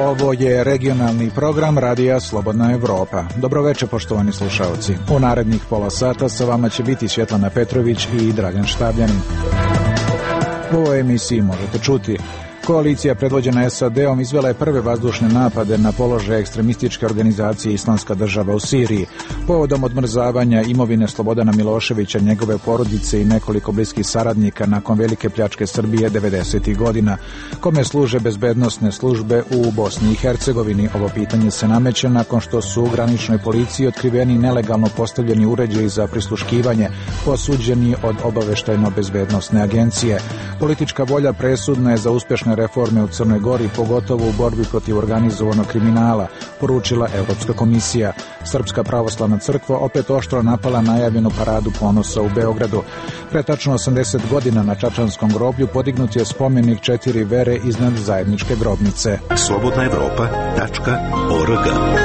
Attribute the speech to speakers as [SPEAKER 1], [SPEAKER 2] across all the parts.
[SPEAKER 1] Ovo je regionalni program Radija Slobodna Evropa. Dobroveče, poštovani slušaoci. U narednih pola sata sa vama će biti Svjetlana Petrović i Dragan Štabljanin. U ovoj emisiji možete čuti: koalicija predvođena SAD-om izvela je prve vazdušne napade na položaje ekstremističke organizacije Islamska država u Siriji, povodom odmrzavanja imovine Slobodana Miloševića, njegove porodice i nekoliko bliskih saradnika nakon velike pljačke Srbije 90. godina, kome služe bezbednosne službe u Bosni i Hercegovini. Ovo pitanje se nameće nakon što su u graničnoj policiji otkriveni nelegalno postavljeni uređaji za prisluškivanje, posuđeni od obaveštajno-bezbednosne agencije. Politička volja presudna je za uspješne reforme u Crnoj Gori, pogotovo u borbi protiv organizovanog kriminala, poručila Europska komisija. Srpska pravoslavna crkva opet oštro napala najavljenu paradu ponosa u Beogradu. Pre tačno 80 godina na Čačanskom groblju podignut je spomenik 4 vere iznad zajedničke grobnice. slobodnaevropa.org.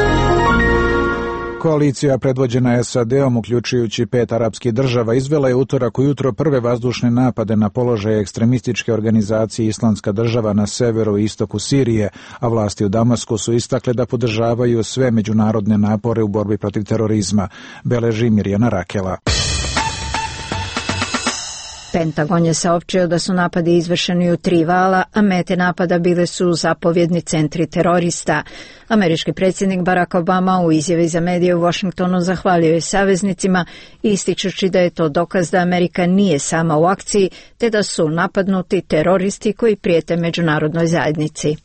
[SPEAKER 1] Koalicija predvođena SAD-om, uključujući 5 arapskih država, izvela je utorak ujutro prve vazdušne napade na položaje ekstremističke organizacije Islamska država na severu i istoku Sirije, a vlasti u Damasku su istakle da podržavaju sve međunarodne napore u borbi protiv terorizma, beleži Mirjana Rakela.
[SPEAKER 2] Pentagon je saopćio da su napadi izvršeni u 3 vala, a mete napada bile su zapovjedni centri terorista. Američki predsjednik Barack Obama u izjavi za medije u Washingtonu zahvalio je saveznicima, ističući da je to dokaz da Amerika nije sama u akciji, te da su napadnuti teroristi koji prijete međunarodnoj zajednici.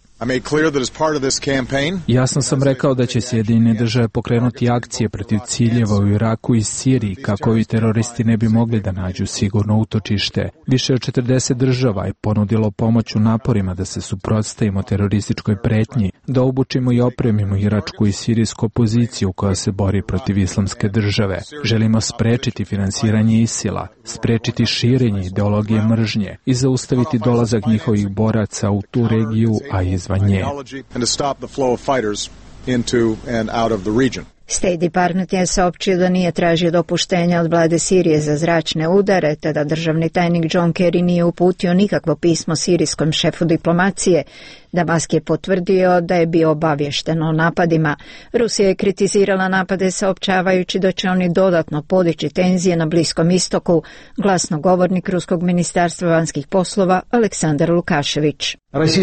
[SPEAKER 3] Jasno sam rekao da će Sjedinjene države pokrenuti akcije protiv ciljeva u Iraku i Siriji kako ovi teroristi ne bi mogli da nađu sigurno utočište. Više od 40 država je ponudilo pomoć u naporima da se suprotstavimo terorističkoj pretnji, da obučimo i opremimo iračku i sirijsku opoziciju koja se bori protiv Islamske države. Želimo sprečiti finansiranje ISIL-a, sprečiti širenje ideologije mržnje i zaustaviti dolazak njihovih boraca u tu regiju, a izvan nje.
[SPEAKER 2] State Department je saopćio da nije tražio dopuštenja od vlade Sirije za zračne udare, te da državni tajnik John Kerry nije uputio nikakvo pismo sirijskom šefu diplomacije. Damask je potvrdio da je bio obaviješten o napadima. Rusija je kritizirala napade saopćavajući da će oni dodatno podići tenzije na Bliskom istoku, glasnogovornik Ruskog ministarstva vanjskih poslova Aleksandar Lukašević.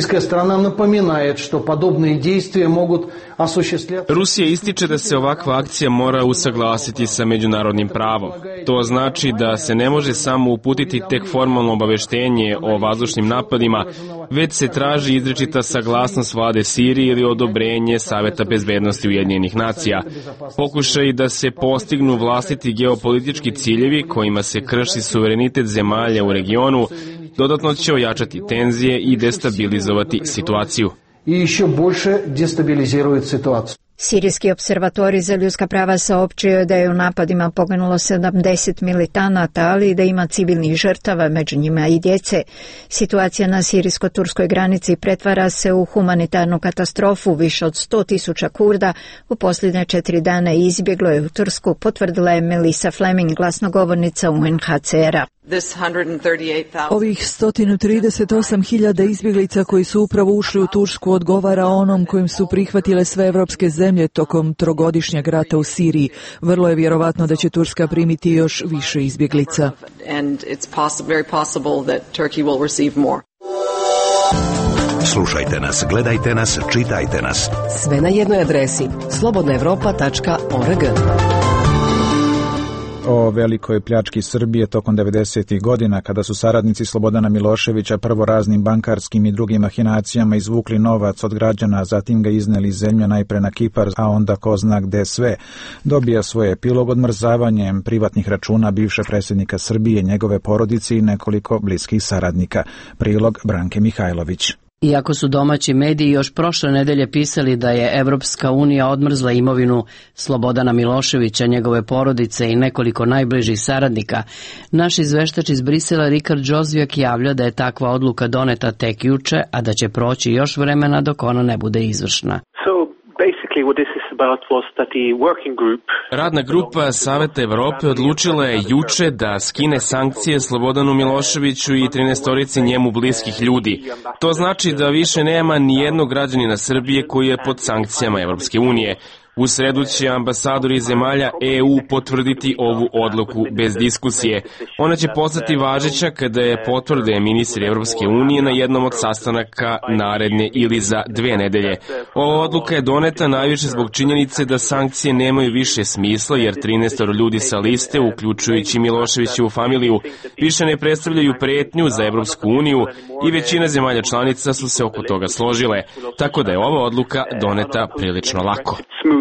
[SPEAKER 4] Rusija ističe da se ovakva akcija mora usaglasiti sa međunarodnim pravom. To znači da se ne može samo uputiti tek formalno obaveštenje o vazdušnim napadima, već se traži izričita saglasnost vlade Sirije ili odobrenje Saveta bezbednosti Ujedinjenih nacija. Pokušaj da se postignu vlastiti geopolitički ciljevi kojima se krši suverenitet zemalja u regionu dodatno će ojačati tenzije i destabilizovati situaciju.
[SPEAKER 2] Sirijski observatorij za ljudska prava saopćio je da je u napadima poginulo 70 militanata, ali i da ima civilnih žrtava, među njima i djece. Situacija na sirijsko-turskoj granici pretvara se u humanitarnu katastrofu. Više od 100.000 Kurda u posljednje 4 dana izbjeglo je u Tursku, potvrdila je Melissa Fleming, glasnogovornica UNHCR-a.
[SPEAKER 5] Ovih 138.000 izbjeglica koji su upravo ušli u Tursku odgovara onom kojim su prihvatile sve evropske zemlje tokom 3-godišnjeg rata u Siriji. Vrlo je vjerovatno da će Turska primiti još više izbjeglica.
[SPEAKER 6] Slušajte nas, gledajte nas, čitajte nas.
[SPEAKER 7] Sve na jednoj adresi slobodnaevropa.org.
[SPEAKER 1] O velikoj pljački Srbije tokom 90. godina, kada su saradnici Slobodana Miloševića prvo raznim bankarskim i drugim mahinacijama izvukli novac od građana, zatim ga izneli iz zemlje najpre na Kipar, a onda ko zna gde sve, dobija svoj epilog odmrzavanjem privatnih računa bivšeg predsjednika Srbije, njegove porodice i nekoliko bliskih saradnika. Prilog Branke Mihajlović.
[SPEAKER 8] Iako su domaći mediji još prošle nedelje pisali da je Evropska unija odmrzla imovinu Slobodana Miloševića, njegove porodice i nekoliko najbližih saradnika, naš izveštač iz Brisela Rikard Džozvijak javlja da je takva odluka doneta tek juče, a da će proći još vremena dok ona ne bude izvršna.
[SPEAKER 9] Basically what this is
[SPEAKER 4] Radna grupa Saveta Evrope odlučila je juče da skine sankcije Slobodanu Miloševiću i 13 njemu bliskih ljudi. To znači da više nema ni jednog građanina Srbije koji je pod sankcijama Evropske unije. U sredu će ambasadori zemalja EU potvrditi ovu odluku bez diskusije. Ona će postati važeća kada je potvrde ministri Evropske unije na jednom od sastanaka naredne ili za 2 nedelje. Ova odluka je doneta najviše zbog činjenice da sankcije nemaju više smisla jer 13 ljudi sa liste, uključujući Miloševićevu familiju, više ne predstavljaju pretnju za Evropsku uniju i većina zemalja članica su se oko toga složile, tako da je ova odluka doneta prilično lako.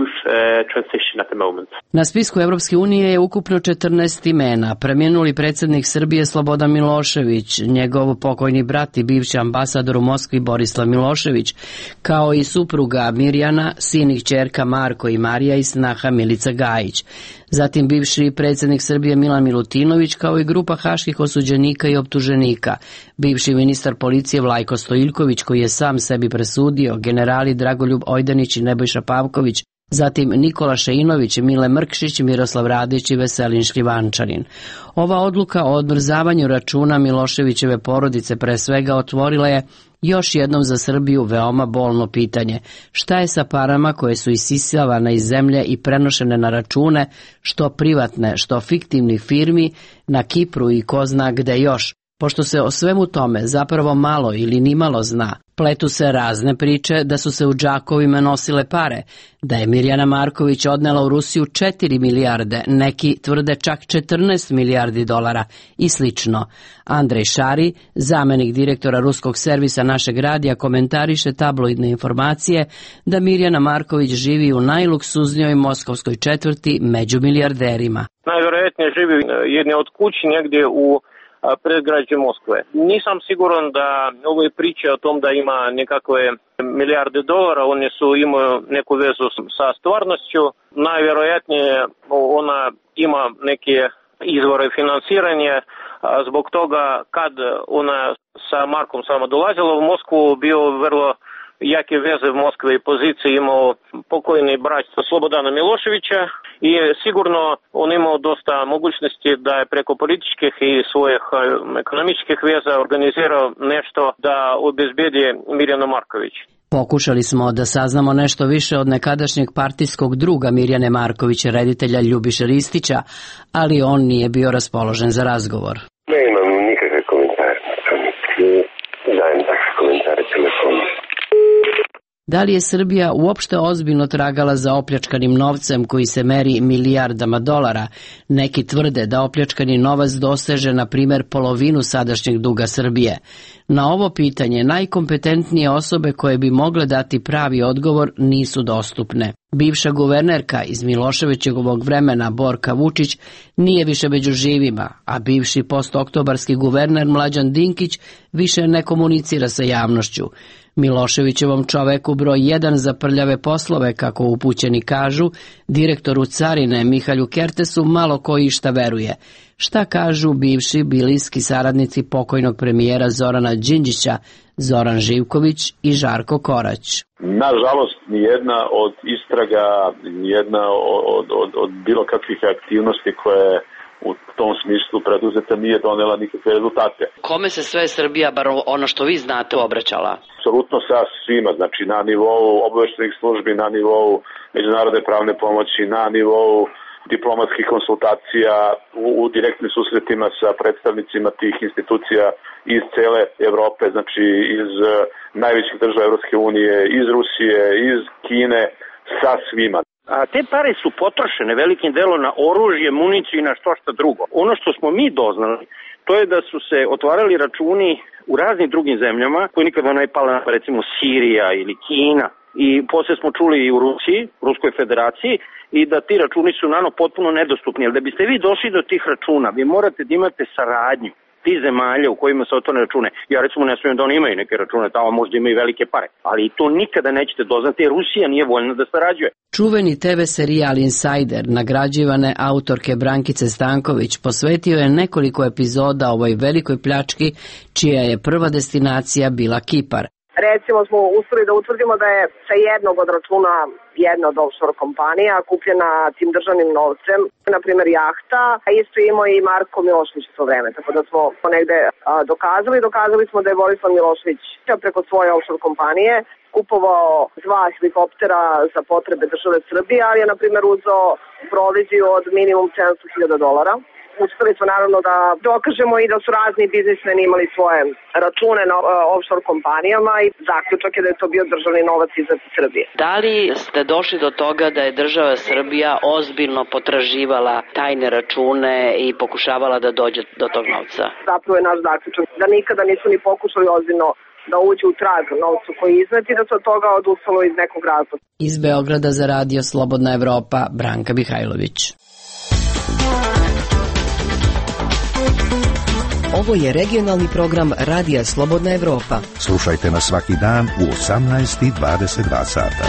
[SPEAKER 8] Na spisku Evropske unije je ukupno 14 imena. Preminuli predsjednik Srbije Slobodan Milošević, njegov pokojni brat i bivši ambasador u Moskvi Borislav Milošević, kao i supruga Mirjana, sin i kćerka Marko i Marija i snaha Milica Gajić. Zatim bivši predsjednik Srbije Milan Milutinović, kao i grupa haških osuđenika i optuženika. Bivši ministar policije Vlajko Stojiljković, koji je sam sebi presudio, generali Dragoljub Ojdanić i Nebojša Pavković, zatim Nikola Šeinović, Mile Mrkšić, Miroslav Radić i Veselin Šljivančanin. Ova odluka o odmrzavanju računa Miloševićeve porodice pre svega otvorila je još jednom za Srbiju veoma bolno pitanje. Šta je sa parama koje su isisavane iz zemlje i prenošene na račune, što privatne, što fiktivnih firmi, na Kipru i ko zna gde još? Pošto se o svemu tome zapravo malo ili nimalo zna, pletu se razne priče da su se u džakovima nosile pare, da je Mirjana Marković odnela u Rusiju 4 milijarde, neki tvrde čak 14 milijardi dolara i slično. Andrej Šari, zamenik direktora ruskog servisa našeg radija, komentariše tabloidne informacije da Mirjana Marković živi u najluksuznijoj moskovskoj četvrti među milijarderima.
[SPEAKER 9] Najvjerojatnije živi jedne od kući negdje u predgrađe Moskve. Nisam siguran da ove priče o tom da ima nekakve milijarde dolara, one su imaju neku vezu sa stvarnošću. Najvjerojatnije ona ima neke izvore financiranja, zbog toga kad ona sa Markom sama dolazila u Moskvu, bio vrlo jake veze u Moskvi i pozicije imao pokojni brat Slobodana Miloševića i sigurno on imao dosta mogućnosti da je preko političkih i svojih ekonomičkih veza organizirao nešto da obezbedi Mirjanu Marković.
[SPEAKER 8] Pokušali smo da saznamo nešto više od nekadašnjeg partijskog druga Mirjane Marković, reditelja Ljubiše Ristića, ali on nije bio raspoložen za razgovor.
[SPEAKER 10] Ne imam nikakve komentare, dajem takve komentare telefonom.
[SPEAKER 8] Da li je Srbija uopšte ozbiljno tragala za opljačkanim novcem koji se meri milijardama dolara? Neki tvrde da opljačkani novac doseže, na primjer, polovinu sadašnjeg duga Srbije. Na ovo pitanje najkompetentnije osobe koje bi mogle dati pravi odgovor nisu dostupne. Bivša guvernerka iz Miloševićevog vremena Borka Vučić nije više među živima, a bivši postoktobarski guverner Mlađan Dinkić više ne komunicira sa javnošću. Miloševićevom čoveku broj 1 za prljave poslove, kako upućeni kažu, direktoru carine Mihalju Kertesu malo ko išta veruje. Šta kažu bivši bliski saradnici pokojnog premijera Zorana Đinđića, Zoran Živković i Žarko Korać?
[SPEAKER 11] Nažalost, nijedna od istraga, nijedna od bilo kakvih aktivnosti koje u tom smislu preduzeta nije donela nikakve rezultate.
[SPEAKER 8] Kome se sve Srbija, bar ono što vi znate, obraćala?
[SPEAKER 11] Apsolutno sa svima, znači na nivou obaveštajnih službi, na nivou međunarodne pravne pomoći, na nivou diplomatskih konsultacija, u direktnim susretima sa predstavnicima tih institucija iz cele Evrope, znači iz najvećih država Evropske unije, iz Rusije, iz Kine, sa svima.
[SPEAKER 9] A te pare su potrošene velikim delom na oružje, municiju i na što drugo. Ono što smo mi doznali, to je da su se otvarali računi u raznim drugim zemljama, koji nikada ne pala, recimo Sirija ili Kina. I poslije smo čuli i u Rusiji, Ruskoj federaciji, i da ti računi su potpuno nedostupni. Jer da biste vi došli do tih računa, vi morate da imate saradnju tih zemalja u kojima se otvore račune. Ja recimo ne smijem da oni imaju neke račune, tamo možda imaju velike pare. Ali to nikada nećete doznati, jer Rusija nije voljna da sarađuje.
[SPEAKER 8] Čuveni TV serijal Insider nagrađivane autorke Brankice Stanković posvetio je nekoliko epizoda ovoj velikoj pljački, čija je prva destinacija bila Kipar.
[SPEAKER 12] Recimo smo uspeli da utvrdimo da je sa jednog od računa jedna od offshore kompanija kupljena tim državnim novcem, na primjer jahta, a isto imao i Marko Milošević u to vreme, tako da smo negde dokazali smo da je Borislav Milošević preko svoje offshore kompanije kupovao 2 helikoptera za potrebe države Srbije, ali je na primjer uzeo proviziju od minimum $700,000. Uspeli smo naravno da dokažemo i da su razni biznismeni imali svoje račune na offshore kompanijama i zaključak je da je to bio državni novac iz Srbije.
[SPEAKER 8] Da li ste došli do toga da je država Srbija ozbiljno potraživala tajne račune i pokušavala da dođe do tog novca?
[SPEAKER 12] Zapravo je naš zaključak da nikada nisu ni pokušali ozbiljno da uđu u trag novcu koji je iznet i da se od toga odustalo iz nekog razloga.
[SPEAKER 8] Iz Beograda za radio Slobodna Evropa, Branka Mihajlović.
[SPEAKER 7] Ovo je regionalni program Radija Slobodna Evropa.
[SPEAKER 6] Slušajte nas svaki dan u 18:22 sata.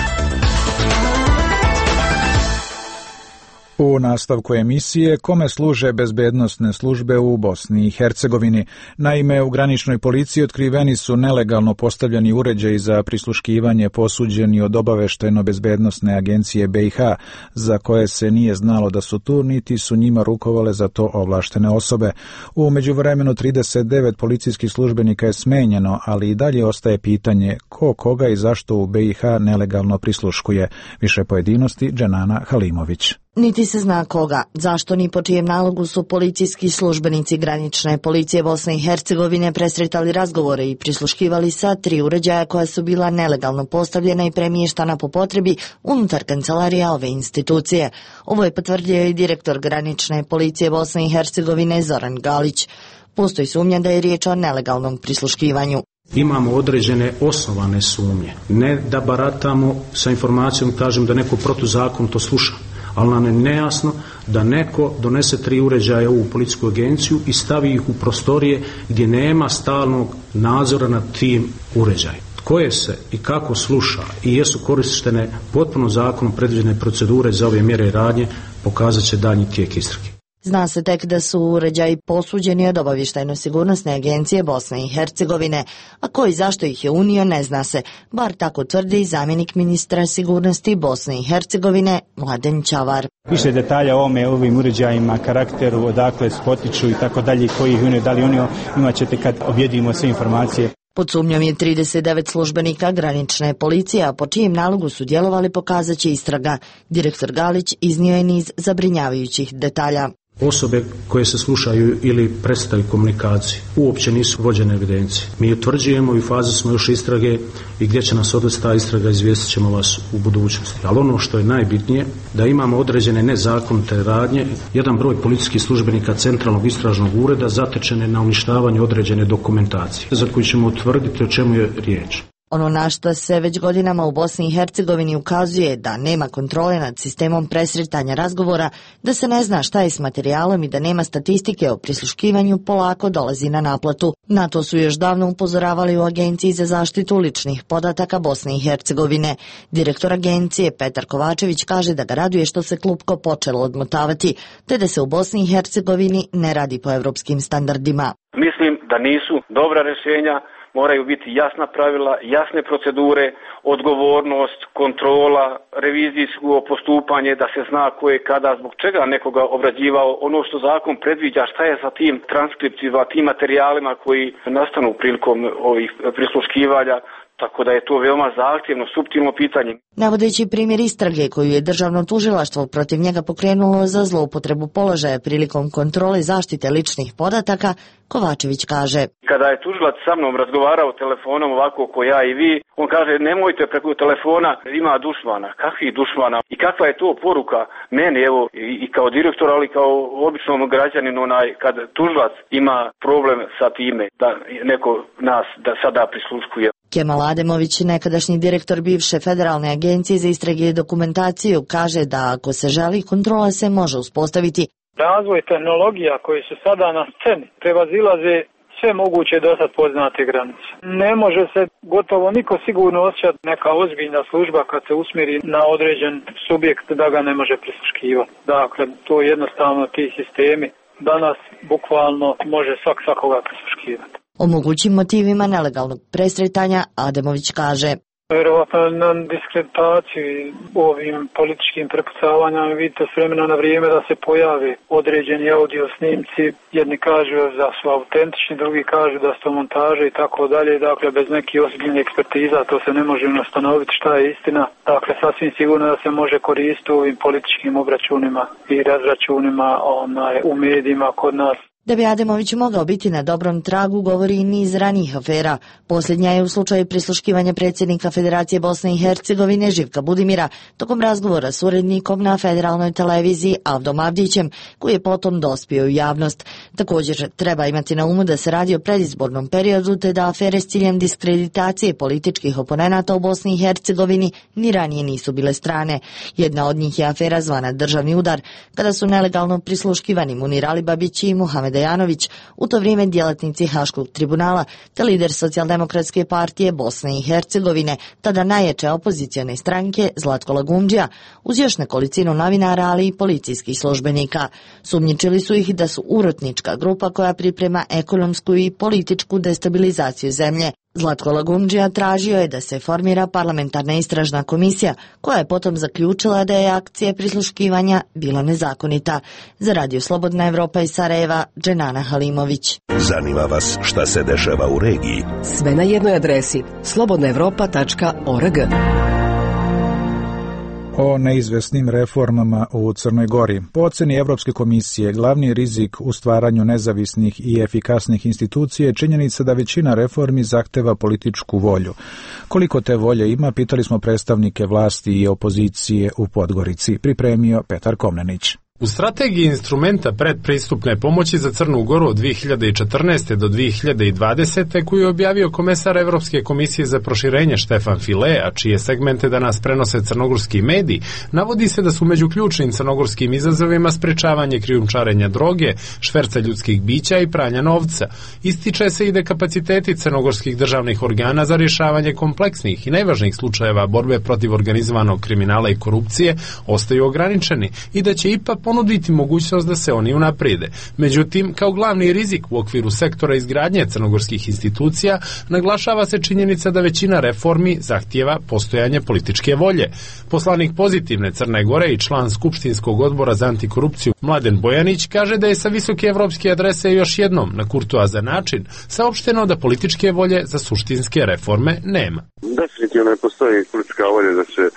[SPEAKER 1] U nastavku emisije kome služe bezbednosne službe u Bosni i Hercegovini. Naime, u graničnoj policiji otkriveni su nelegalno postavljeni uređaji za prisluškivanje posuđeni od obaveštajno-bezbednosne agencije BiH, za koje se nije znalo da su tu, niti su njima rukovale za to ovlaštene osobe. U međuvremenu 39 policijskih službenika je smenjeno, ali i dalje ostaje pitanje ko koga i zašto u BiH nelegalno prisluškuje. Više pojedinosti Dženana Halimović.
[SPEAKER 13] Niti se zna koga, zašto ni po čijem nalogu su policijski službenici granične policije Bosne i Hercegovine presretali razgovore i prisluškivali sa 3 uređaja koja su bila nelegalno postavljena i premještana po potrebi unutar kancelarija ove institucije. Ovo je potvrdio i direktor granične policije Bosne i Hercegovine Zoran Galić. Postoji sumnja da je riječ o nelegalnom prisluškivanju.
[SPEAKER 14] Imamo određene osnovane sumnje. Ne da baratamo sa informacijom, kažem da neko protuzakonito sluša, ali nam je nejasno da neko donese 3 uređaja u policijsku agenciju i stavi ih u prostorije gdje nema stalnog nadzora nad tim uređajem. Koje se i kako sluša i jesu korištene potpuno zakonom predviđene procedure za ove mjere i radnje, pokazat će daljnji tijek istrage.
[SPEAKER 13] Zna se tek da su uređaji posuđeni od obavještajno-sigurnosne agencije Bosne i Hercegovine, a koji zašto ih je unio ne zna se, bar tako tvrdi zamjenik ministra sigurnosti Bosne i Hercegovine Mladen Ćavar.
[SPEAKER 15] Više detalja o ovim uređajima, karakteru, odakle potiču i tako dalje, koji ih unio, da li unio, imat ćete kad objedimo sve informacije.
[SPEAKER 13] Pod sumnjom je 39 službenika granične policije, a po čijem nalogu su djelovali pokazat će istraga. Direktor Galić iznio je niz zabrinjavajućih detalja.
[SPEAKER 14] Osobe koje se slušaju ili prestaju komunikaciju uopće nisu vođene evidencije. Mi utvrđujemo i u fazi smo još istrage i gdje će nas odvesti ta istraga, izvijestit ćemo vas u budućnosti. Ali ono što je najbitnije, da imamo određene nezakonite radnje, jedan broj policijskih službenika Centralnog istražnog ureda zatečene na uništavanju određene dokumentacije, za koju ćemo utvrditi o čemu je riječ.
[SPEAKER 13] Ono na što se već godinama u Bosni i Hercegovini ukazuje da nema kontrole nad sistemom presretanja razgovora, da se ne zna šta je s materijalom i da nema statistike o prisluškivanju, polako dolazi na naplatu. Na to su još davno upozoravali u Agenciji za zaštitu ličnih podataka Bosne i Hercegovine. Direktor agencije Petar Kovačević kaže da ga raduje što se klupko počelo odmotavati, te da se u Bosni i Hercegovini ne radi po evropskim standardima.
[SPEAKER 16] Mislim da nisu dobra rješenja. Moraju biti jasna pravila, jasne procedure, odgovornost, kontrola, revizijsko postupanje, da se zna ko je kada, zbog čega nekoga obrađivao, ono što zakon predviđa, šta je sa tim transkriptima, tim materijalima koji nastanu prilikom ovih prisluškivanja. Tako da je to veoma zahtjevno, suptilno pitanje.
[SPEAKER 13] Navodeći primjer istrage koju je državno tužilaštvo protiv njega pokrenulo za zloupotrebu položaja prilikom kontrole zaštite ličnih podataka, Kovačević kaže:
[SPEAKER 16] Kada je tužilac sa mnom razgovarao telefonom ovako ko ja i vi, on kaže nemojte preko telefona, ima dušmana. Kakvih dušmana? I kakva je to poruka meni, evo, i kao direktor, ali kao običnom građaninu, kad tužilac ima problem sa time da neko nas da sada prisluškuje.
[SPEAKER 13] Kemal Ademović, nekadašnji direktor bivše Federalne agencije za istrage i dokumentaciju, kaže da ako se želi, kontrola se može uspostaviti.
[SPEAKER 17] Razvoj tehnologija koji su sada na sceni prevazilaze sve moguće dosad poznate granice. Ne može se gotovo niko sigurno osjećati neka ozbiljna služba kad se usmjeri na određen subjekt da ga ne može prisluškivati. Dakle, to je jednostavno ti sistemi danas bukvalno može svakoga prisluškivati.
[SPEAKER 13] O mogućim motivima nelegalnog presretanja Ademović kaže:
[SPEAKER 17] Verovatno na diskreditaciji ovim političkim prepucavanjama vidite s vremena na vrijeme da se pojave određeni audio snimci. Jedni kažu da su autentični, drugi kažu da su montaže i tako dalje. Dakle, bez nekih ozbiljnih ekspertiza to se ne može ustanoviti šta je istina. Dakle, sasvim sigurno da se može koristiti u ovim političkim obračunima i razračunima u medijima kod nas.
[SPEAKER 13] Da bi Ademović mogao biti na dobrom tragu, govori i niz ranijih afera. Posljednja je u slučaju prisluškivanja predsjednika Federacije Bosne i Hercegovine Živka Budimira tokom razgovora s urednikom na federalnoj televiziji Avdom Avdićem, koji je potom dospio u javnost. Također treba imati na umu da se radi o predizbornom periodu, te da afere s ciljem diskreditacije političkih oponenata u Bosni i Hercegovini ni ranije nisu bile strane. Jedna od njih je afera zvana Državni udar, kada su nelegalno prisluškivani Munir Alibabić i Muhamed Janović, u to vrijeme djelatnici Haškog tribunala, te lider Socijaldemokratske partije Bosne i Hercegovine, tada najjače opozicione stranke Zlatko Lagumdžija, uz još nekolicinu novinara, ali i policijskih službenika. Sumnjičili su ih da su urotnička grupa koja priprema ekonomsku i političku destabilizaciju zemlje. Zlatko Lagumdžija tražio je da se formira parlamentarna istražna komisija, koja je potom zaključila da je akcija prisluškivanja bila nezakonita. Za Radio Slobodna Evropa iz Sarajeva, Dženana Halimović.
[SPEAKER 6] Zanima vas šta se dešava u regiji?
[SPEAKER 7] Sve na jednoj adresi slobodnaevropa.org.
[SPEAKER 1] O neizvesnim reformama u Crnoj Gori. Po oceni Evropske komisije, glavni rizik u stvaranju nezavisnih i efikasnih institucija je činjenica da većina reformi zahteva političku volju. Koliko te volje ima, pitali smo predstavnike vlasti i opozicije u Podgorici. Pripremio Petar Komnenić.
[SPEAKER 18] U strategiji instrumenta predpristupne pomoći za Crnu Goru od 2014. do 2020. koju je objavio komesar Evropske komisije za proširenje Štefan File, a čije segmente danas prenose crnogorski mediji, navodi se da su među ključnim crnogorskim izazovima sprečavanje krijumčarenja droge, šverca ljudskih bića i pranja novca. Ističe se i da kapaciteti crnogorskih državnih organa za rješavanje kompleksnih i najvažnijih slučajeva borbe protiv organizovanog kriminala i korupcije ostaju ograničeni i da će IPA ponuditi mogućnost da se oni unaprijede. Međutim, kao glavni rizik u okviru sektora izgradnje crnogorskih institucija naglašava se činjenica da većina reformi zahtijeva postojanje političke volje. Poslanik Pozitivne Crne Gore i član Skupštinskog odbora za antikorupciju Mladen Bojanić kaže da je sa visoke evropske adrese još jednom na kurtoazan način saopšteno da političke volje za suštinske reforme nema.
[SPEAKER 10] Definitivno ne postoji politička volja da se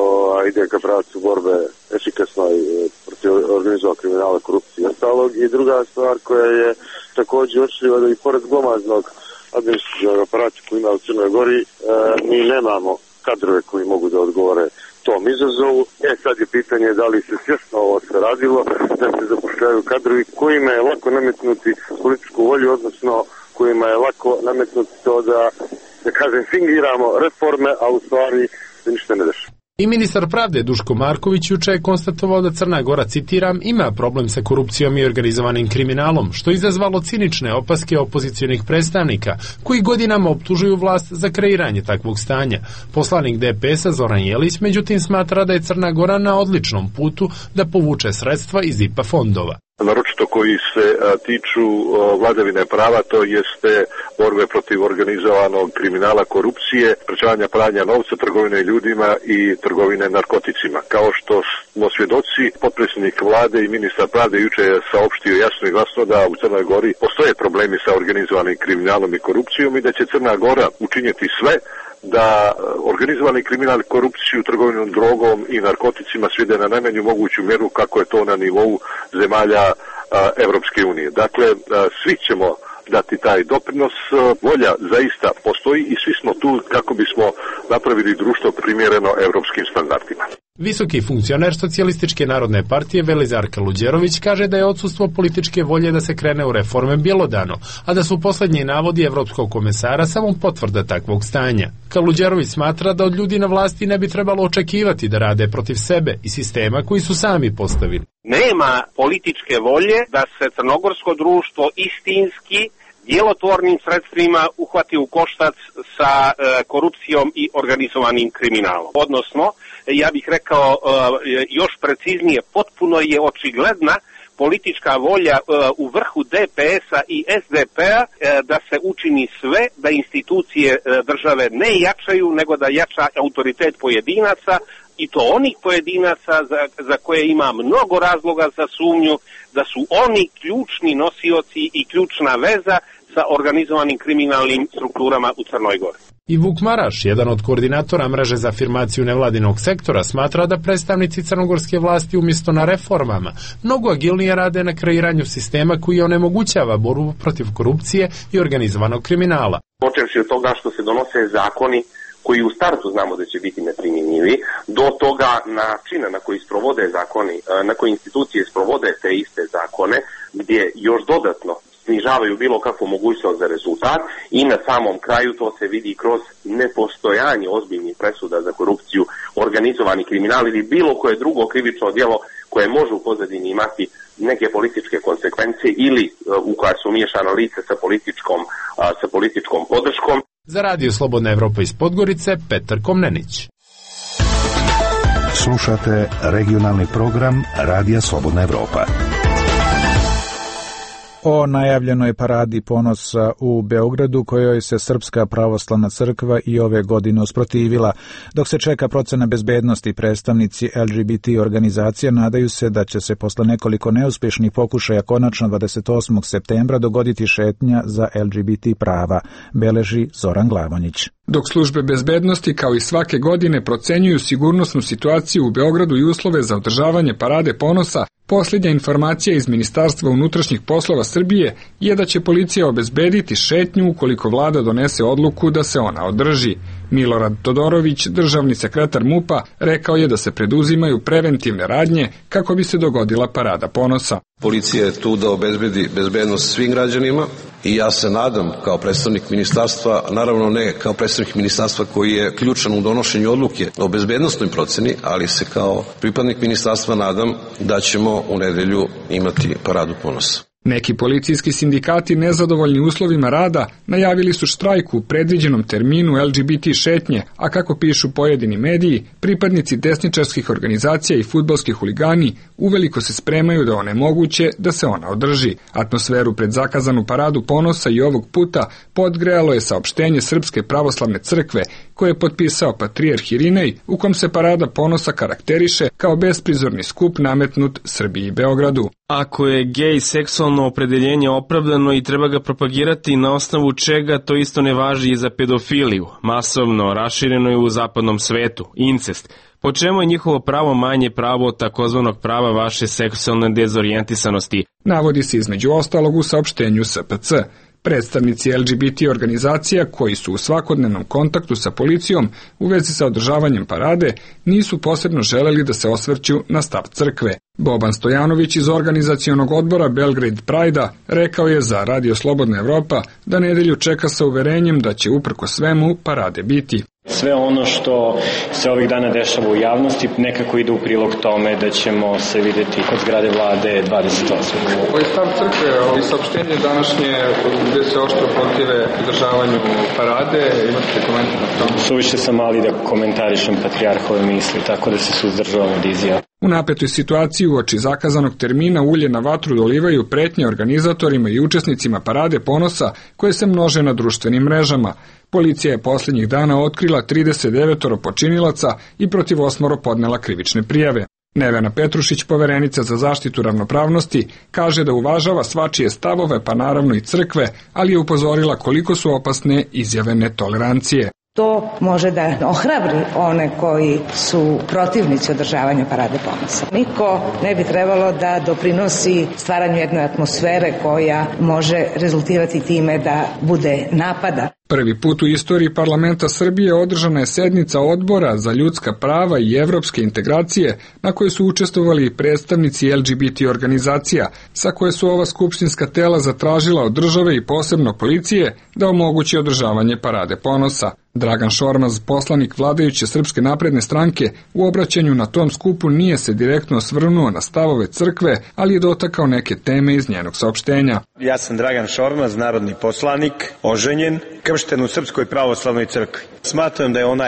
[SPEAKER 10] ide ka pravcu borbe efikasnoj protiv organizovanog kriminala, korupcije i ostalog. I druga stvar koja je također očljiva da i pored glomaznog administrativnog aparata koji ima u Crnoj Gori, mi nemamo kadrove koji mogu da odgovore tom izazovu. Sad je pitanje da li se svjesno ovo se radilo, da se zapošljavaju kadrovi kojima je lako nametnuti političku volju, odnosno kojima je lako nametnuti to da kažem, fingiramo reforme, a u stvari se ništa ne dešava.
[SPEAKER 18] I ministar pravde Duško Marković juče je konstatovao da Crna Gora, citiram, ima problem sa korupcijom i organizovanim kriminalom, što je izazvalo cinične opaske opozicionih predstavnika, koji godinama optužuju vlast za kreiranje takvog stanja. Poslanik DPS-a Zoran Jelić, međutim, smatra da je Crna Gora na odličnom putu da povuče sredstva iz IPA fondova.
[SPEAKER 19] Naročito koji se tiču vladavine prava, to jeste borbe protiv organizovanog kriminala, korupcije, sprečavanja pranja novca, trgovine ljudima i trgovine narkoticima. Kao što smo svjedoci, potpredsjednik vlade i ministar pravde juče je saopštio jasno i glasno da u Crnoj Gori postoje problemi sa organizovanim kriminalom i korupcijom i da će Crna Gora učiniti sve da organizovani kriminal, korupciju, trgovinu drogom i narkoticima svede na najmanju moguću mjeru kako je to na nivou zemalja Evropske unije. Dakle, svi ćemo dati taj doprinos, volja zaista postoji i svi smo tu kako bismo napravili društvo primjereno evropskim standardima.
[SPEAKER 18] Visoki funkcioner Socijalističke narodne partije Velizar Kaluđerović kaže da je odsustvo političke volje da se krene u reforme bjelodano, a da su posljednji navodi evropskog komesara samo potvrda takvog stanja. Kaluđerović smatra da od ljudi na vlasti ne bi trebalo očekivati da rade protiv sebe i sistema koji su sami postavili.
[SPEAKER 20] Nema političke volje da se crnogorsko društvo istinski djelotvornim sredstvima uhvati u koštac sa korupcijom i organizovanim kriminalom. Odnosno, ja bih rekao još preciznije, potpuno je očigledna politička volja u vrhu DPS-a i SDP-a da se učini sve da institucije države ne jačaju, nego da jača autoritet pojedinaca, i to onih pojedinaca za koje ima mnogo razloga za sumnju da su oni ključni nosioci i ključna veza sa organizovanim kriminalnim strukturama u Crnoj Gori.
[SPEAKER 18] I Vuk Maraš, jedan od koordinatora mreže za afirmaciju nevladinog sektora, smatra da predstavnici crnogorske vlasti umjesto na reformama mnogo agilnije rade na kreiranju sistema koji onemogućava borbu protiv korupcije i organizovanog kriminala.
[SPEAKER 21] Počevši od toga što se donose zakoni koji u startu znamo da će biti neprimjenjivi, do toga načina na koji sprovode zakoni, na koji institucije sprovode te iste zakone, gdje još dodatno snižavaju bilo kakvu mogućnost za rezultat, i na samom kraju to se vidi kroz nepostojanje ozbiljnih presuda za korupciju, organizovani kriminal ili bilo koje drugo krivično djelo koje može u pozadini imati neke političke konsekvencije ili u koja su umiješana lice sa političkom podrškom.
[SPEAKER 18] Za Radio Slobodna Evropa iz Podgorice, Petar Komnenić.
[SPEAKER 6] Slušate regionalni program Radija Slobodna Evropa.
[SPEAKER 1] O najavljenoj paradi ponosa u Beogradu, kojoj se Srpska pravoslavna crkva i ove godine usprotivila. Dok se čeka procena bezbednosti, predstavnici LGBT organizacija nadaju se da će se posle nekoliko neuspješnih pokušaja konačno 28. septembra dogoditi šetnja za LGBT prava, beleži Zoran Glavonjić.
[SPEAKER 22] Dok službe bezbednosti kao i svake godine procenjuju sigurnosnu situaciju u Beogradu i uslove za održavanje parade ponosa, posljednja informacija iz Ministarstva unutrašnjih poslova Srbije je da će policija obezbediti šetnju ukoliko vlada donese odluku da se ona održi. Milorad Todorović, državni sekretar MUP-a, rekao je da se preduzimaju preventivne radnje kako bi se dogodila parada ponosa.
[SPEAKER 23] Policija je tu da obezbedi bezbednost svim građanima i ja se nadam kao predstavnik ministarstva, naravno ne kao predstavnik ministarstva koji je ključan u donošenju odluke o bezbednostnoj proceni, ali se kao pripadnik ministarstva nadam da ćemo u nedelju imati paradu ponosa.
[SPEAKER 22] Neki policijski sindikati nezadovoljni uslovima rada najavili su štrajk u predviđenom terminu LGBT šetnje, a kako pišu pojedini mediji, pripadnici desničarskih organizacija i fudbalski huligani uveliko se spremaju da onemoguće da se ona održi. Atmosferu pred zakazanu paradu ponosa i ovog puta podgrejalo je saopštenje Srpske pravoslavne crkve koje je potpisao patrijarh Irinej, u kom se parada ponosa karakteriše kao besprizorni skup nametnut Srbiji i Beogradu.
[SPEAKER 4] Ako je gej seksualno opredeljenje opravdano i treba ga propagirati, na osnovu čega to isto ne važi i za pedofiliju, masovno rašireno je u zapadnom svetu, incest. Po čemu je njihovo pravo manje pravo od takozvanog prava vaše seksualne dezorijentisanosti?
[SPEAKER 22] Navodi se između ostalog u saopštenju SPC. Predstavnici LGBT organizacija koji su u svakodnevnom kontaktu sa policijom u vezi sa održavanjem parade nisu posebno želeli da se osvrću na stav crkve. Boban Stojanović iz organizacionog odbora Belgrade Pride-a rekao je za Radio Slobodna Evropa da nedelju čeka sa uverenjem da će uprko svemu parade biti.
[SPEAKER 24] Sve ono što se ovih dana dešava u javnosti nekako ide u prilog tome da ćemo se vidjeti kod zgrade vlade 28.
[SPEAKER 22] Ovo je stav crkve, ovo je saopštenje današnje gde se oštro protive održavanju parade, imate komentar na tom?
[SPEAKER 24] Suviše sam mali da komentarišem patrijarhove misli, tako da se suzdržavam od izjava.
[SPEAKER 22] U napetoj situaciji uoči zakazanog termina ulje na vatru dolivaju pretnje organizatorima i učesnicima parade ponosa koje se množe na društvenim mrežama. Policija je posljednjih dana otkrila 39 počinilaca i protiv 8 podnela krivične prijave. Nevena Petrušić, poverenica za zaštitu ravnopravnosti, kaže da uvažava svačije stavove, pa naravno i crkve, ali je upozorila koliko su opasne izjave netolerancije.
[SPEAKER 25] To može da ohrabri one koji su protivnici održavanja parade ponosa. Niko ne bi trebalo da doprinosi stvaranju jedne atmosfere koja može rezultirati time da bude napada.
[SPEAKER 22] Prvi put u istoriji parlamenta Srbije održana je sednica Odbora za ljudska prava i evropske integracije na kojoj su učestvovali i predstavnici LGBT organizacija, sa koje su ova skupštinska tela zatražila od države i posebno policije da omogući održavanje parade ponosa. Dragan Šormaz, poslanik vladajuće Srpske napredne stranke, u obraćanju na tom skupu nije se direktno osvrnuo na stavove crkve, ali je dotakao neke teme iz njenog saopštenja.
[SPEAKER 26] Ja sam Dragan Šormaz, narodni poslanik, oženjen, kršten u Srpskoj pravoslavnoj crkvi. Smatram da je onaj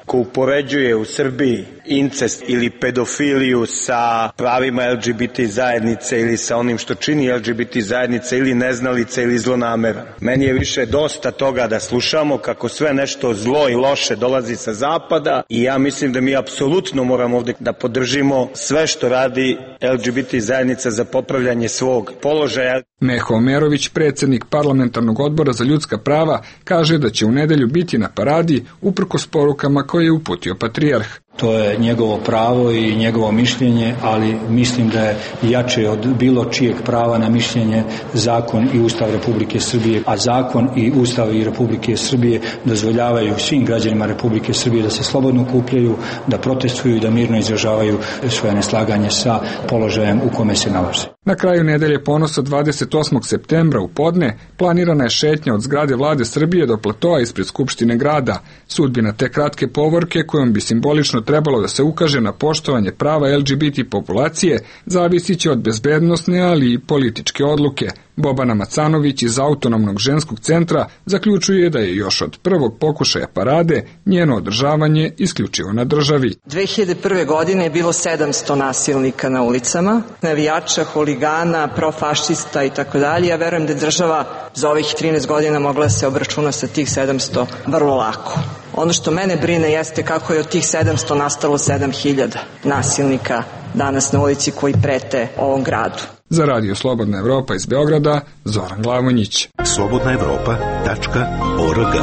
[SPEAKER 2] ko upoređuje u Srbiji incest ili pedofiliju sa pravima LGBT zajednice ili sa onim što čini LGBT zajednica ili neznalica ili zlonameran. Meni je više dosta toga da slušamo kako sve nešto zlo i loše dolazi sa zapada i ja mislim da mi apsolutno moramo ovde da podržimo sve što radi LGBT zajednica za popravljanje svog položaja.
[SPEAKER 22] Meho Omerović, predsjednik parlamentarnog odbora za ljudska prava, kaže da će u nedelju biti na paradi uprkos porukama koje je uputio patrijarh.
[SPEAKER 3] To je njegovo pravo i njegovo mišljenje, ali mislim da je jače od bilo čijeg prava na mišljenje zakon i Ustav Republike Srbije, a zakon i Ustav i Republike Srbije dozvoljavaju svim građanima Republike Srbije da se slobodno okupljaju, da protestuju i da mirno izražavaju svoje neslaganje sa položajem u kome se nalaze.
[SPEAKER 22] Na kraju nedelje Ponosa 28. septembra u podne planirana je šetnja od zgrade Vlade Srbije do platoa ispred Skupštine grada. Sudbina te kratke povorke kojom bi simbolično trebalo da se ukaže na poštovanje prava LGBT populacije zavisit će od bezbednosne, ali i političke odluke. Bobana Macanović iz Autonomnog ženskog centra zaključuje da je još od prvog pokušaja parade njeno održavanje isključivo na državi.
[SPEAKER 5] 2001. godine je bilo 700 nasilnika na ulicama, navijača, huligana, profašista i tako dalje. Ja verujem da je država za ovih 13 godina mogla se obračuna sa tih 700 vrlo lako. Ono što mene brine jeste kako je od tih 700 nastalo 7000 nasilnika danas na ulici koji prete ovom gradu.
[SPEAKER 22] Za Radio Slobodna Evropa iz Beograda, Zoran Glavonjić.
[SPEAKER 6] slobodnaevropa.org.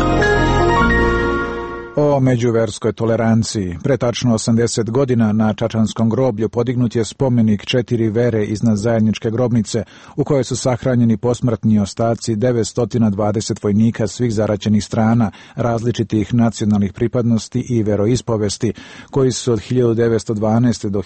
[SPEAKER 1] O međuverskoj toleranciji. Pre tačno 80 godina na Čačanskom groblju podignut je spomenik 4 vere iznad zajedničke grobnice u kojoj su sahranjeni posmrtni ostaci 920 vojnika svih zaraćenih strana, različitih nacionalnih pripadnosti i veroispovesti, koji su od 1912. do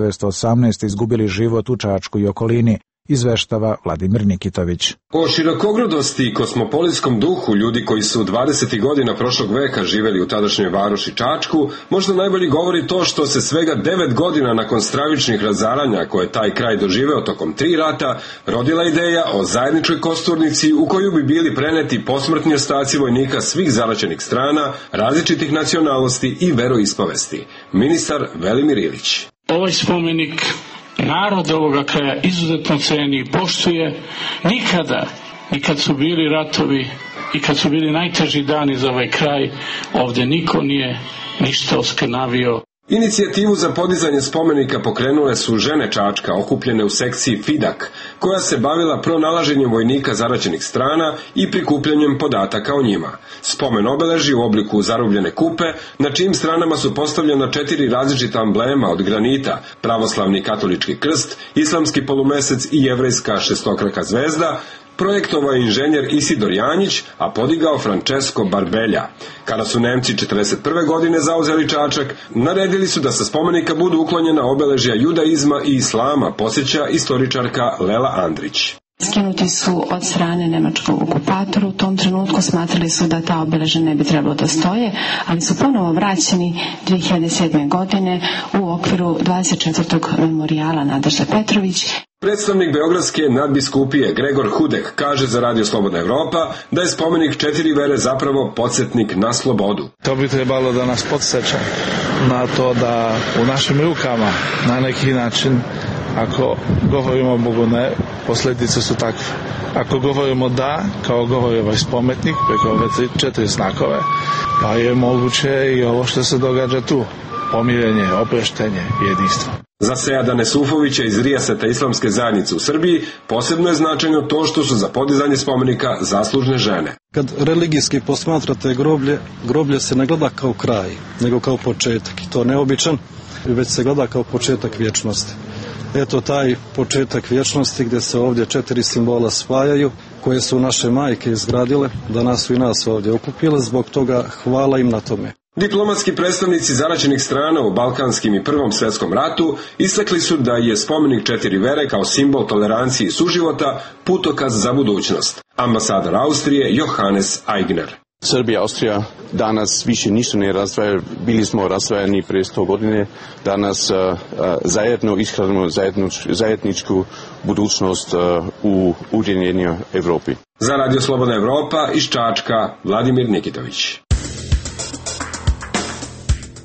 [SPEAKER 1] 1918. izgubili život u Čačku i okolini. Izveštava Vladimir Nikitović.
[SPEAKER 9] O širokogrudosti i kosmopolitskom duhu ljudi koji su 20. godina prošlog veka živeli u tadašnjoj varoši Čačku, možda najbolje govori to što se svega 9 godina nakon stravičnih razaranja koje taj kraj doživeo tokom 3 rata, rodila ideja o zajedničkoj kosturnici u koju bi bili preneti posmrtni ostaci vojnika svih zaraćenih strana, različitih nacionalnosti i veroispovesti. Ministar Velimir Ilić.
[SPEAKER 11] Ovaj spomenik narod ovoga kraja izuzetno ceni i poštuje. Nikada, i kad su bili ratovi i kad su bili najteži dani za ovaj kraj, ovde niko nije ništa oskrnavio.
[SPEAKER 9] Inicijativu za podizanje spomenika pokrenule su žene Čačka okupljene u sekciji FIDAK, koja se bavila pronalaženjem vojnika zaraćenih strana i prikupljanjem podataka o njima. Spomen obeleži u obliku zarubljene kupe, na čijim stranama su postavljena 4 različita amblema od granita, pravoslavni katolički krst, islamski polumesec i jevrejska šestokraka zvezda, projektovao je inženjer Isidor Janjić, a podigao Francesco Barbelja. Kada su Nemci 1941. godine zauzeli Čačak, naredili su da sa spomenika budu uklonjena obeležja judaizma i islama, podsjeća istoričarka Lela Andrić.
[SPEAKER 26] Skinuti su od strane nemačkog okupatora, u tom trenutku smatrali su da ta obeležja ne bi trebalo da stoje, ali su ponovo vraćeni 2007. godine u okviru 24. memorijala Nadežda Petrović.
[SPEAKER 9] Predstavnik Beogradske nadbiskupije Gregor Hudek kaže za Radio Slobodna Evropa da je spomenik 4 vere zapravo podsjetnik na slobodu.
[SPEAKER 27] To bi trebalo da nas podsjeća na to da u našim rukama na neki način, ako govorimo Bogu ne, posljedice su takve. Ako govorimo da, kao govori ovaj spomenik preko ove 4 znakove, pa je moguće i ovo što se događa tu. Pomirenje, oproštenje, jedinstvo.
[SPEAKER 9] Za Seada Nesufovića iz Rijaseta Islamske zajednice u Srbiji posebno je značajno to što su za podizanje spomenika zaslužne žene.
[SPEAKER 28] Kad religijski posmatrate groblje se ne gleda kao kraj, nego kao početak. I to neobičan, već se gleda kao početak vječnosti. Eto taj početak vječnosti gdje se ovdje 4 simbola spajaju, koje su naše majke izgradile, danas su i nas ovdje okupile, zbog toga hvala im na tome.
[SPEAKER 9] Diplomatski predstavnici zaraćenih strana u Balkanskim i Prvom svjetskom ratu istakli su da je spomenik 4 vere kao simbol tolerancije i suživota putokaz za budućnost. Ambasador Austrije Johannes Aigner.
[SPEAKER 29] Srbija i Austrija danas više nisu ne razdvajali, bili smo razdvajani prije 100 godine, danas zajedno ishranimo zajedničku budućnost u ujedinjenoj Evropi.
[SPEAKER 9] Za Radio Slobodna Evropa iz Čačka, Vladimir Nikitović.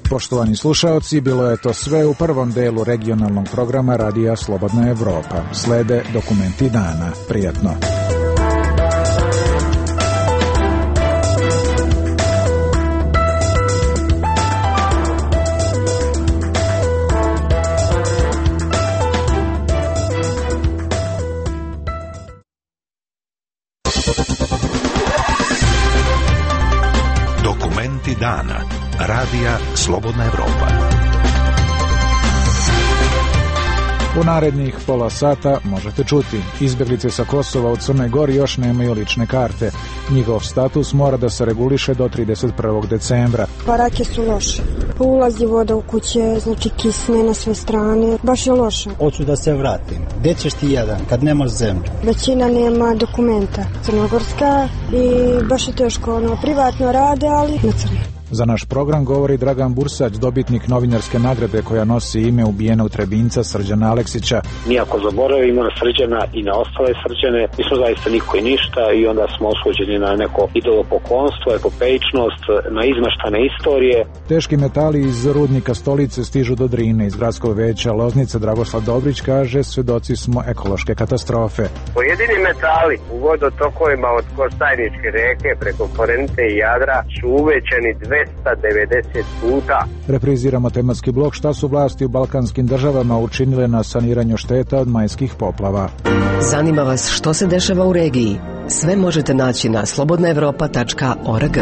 [SPEAKER 1] Poštovani slušaoci, bilo je to sve u prvom delu regionalnog programa Radija Slobodna Evropa. Slede dokumenti dana. Prijatno.
[SPEAKER 6] Dokumenti dana. Radija Slobodna Evropa.
[SPEAKER 1] U narednih pola sata možete čuti: izbjeglice sa Kosova u Crnoj Gori još nemaju lične karte. Njihov status mora da se reguliše do 31. decembra.
[SPEAKER 7] Barake su loše. Ulazi voda u kuće, znači kisne na sve strane. Baš je loše.
[SPEAKER 8] Hoću da se vratim. Gde ćeš ti jedan kad nemaš zemlju?
[SPEAKER 7] Većina nema dokumenta. Crnogorska i baš je teško. Privatno rade, ali na crno.
[SPEAKER 1] Za naš program govori Dragan Bursać, dobitnik novinarske nagrade koja nosi ime ubijenog Trebinjca Srđana Aleksića.
[SPEAKER 10] Mi ako zaboravimo na Srđana i na ostale Srđane, mi smo zaista niko i ništa i onda smo osuđeni na neko idolopoklonstvo, epopejčnost, na izmeštane istorije.
[SPEAKER 1] Teški metali iz rudnika Stolice stižu do Drine. Iz gradskog veća Loznice Dragoslav Dobrić kaže: svedoci smo ekološke katastrofe.
[SPEAKER 12] Pojedini metali u vodotokovima od Kostajničke reke preko Korenite i Jadra su uvećani 290 puta.
[SPEAKER 1] Repriziramo tematski blok šta su vlasti u balkanskim državama učinile na saniranju šteta od majskih poplava.
[SPEAKER 13] Zanima vas što se dešava u regiji? Sve možete naći na slobodnaevropa.org.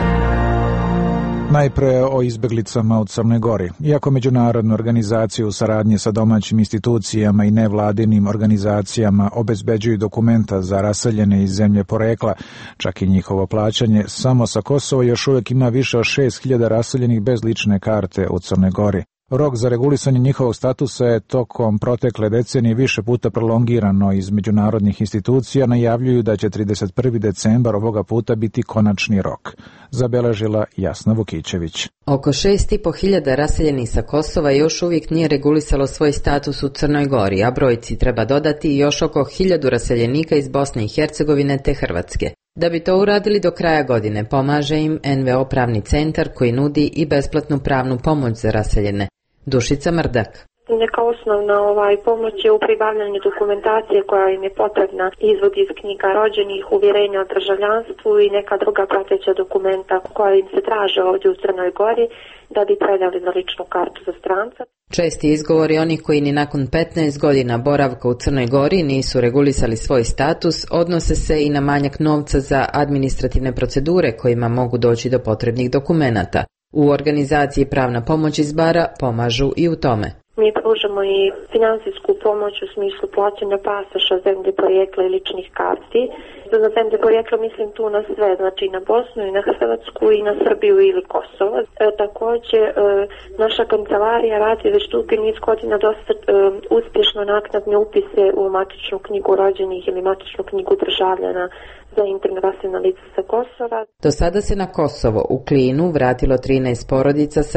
[SPEAKER 1] Najpre o izbeglicama u Crnoj Gori. Iako međunarodne organizacije u saradnji sa domaćim institucijama i nevladinim organizacijama obezbeđuju dokumenta za raseljene iz zemlje porekla, čak i njihovo plaćanje, samo sa Kosova još uvijek ima više od 6.000 raseljenih bez lične karte u Crnoj Gori. Rok za regulisanje njihovog statusa je tokom protekle decenije više puta prolongirano. Iz međunarodnih institucija najavljuju da će 31. decembar ovoga puta biti konačni rok. Zabeležila Jasna Vukićević.
[SPEAKER 14] Oko 6.500 raseljenih sa Kosova još uvijek nije regulisalo svoj status u Crnoj Gori, a brojci treba dodati još oko 1.000 raseljenika iz Bosne i Hercegovine te Hrvatske. Da bi to uradili do kraja godine, pomaže im NVO Pravni centar koji nudi i besplatnu pravnu pomoć za raseljene. Dušica Mrdak.
[SPEAKER 15] Neka osnovna pomoć je u pribavljanju dokumentacije koja im je potrebna, izvod iz knjiga rođenih, uvjerenja o državljanstvu i neka druga prateća dokumenta koja im se traže ovdje u Crnoj Gori da bi predali za ličnu kartu za stranca.
[SPEAKER 14] Česti izgovori onih koji ni nakon 15 godina boravka u Crnoj Gori nisu regulisali svoj status odnose se i na manjak novca za administrativne procedure kojima mogu doći do potrebnih dokumenata. U organizaciji Pravna pomoć iz Bara pomažu i u tome.
[SPEAKER 15] Mi pružamo i finansijsku pomoć u smislu plaćanja pasoša, zemlje porijekla i ličnih karti. Na zemlje porijekla mislim tu na sve, znači i na Bosnu i na Hrvatsku i na Srbiju ili Kosovo. Također naša kancelarija radi već dugi niz godina dosta uspješno naknadne upise u matičnu knjigu rođenih ili matičnu knjigu državljana za interno raseljena lica sa Kosova.
[SPEAKER 14] Do sada se na Kosovo u Klinu vratilo 13 porodica sa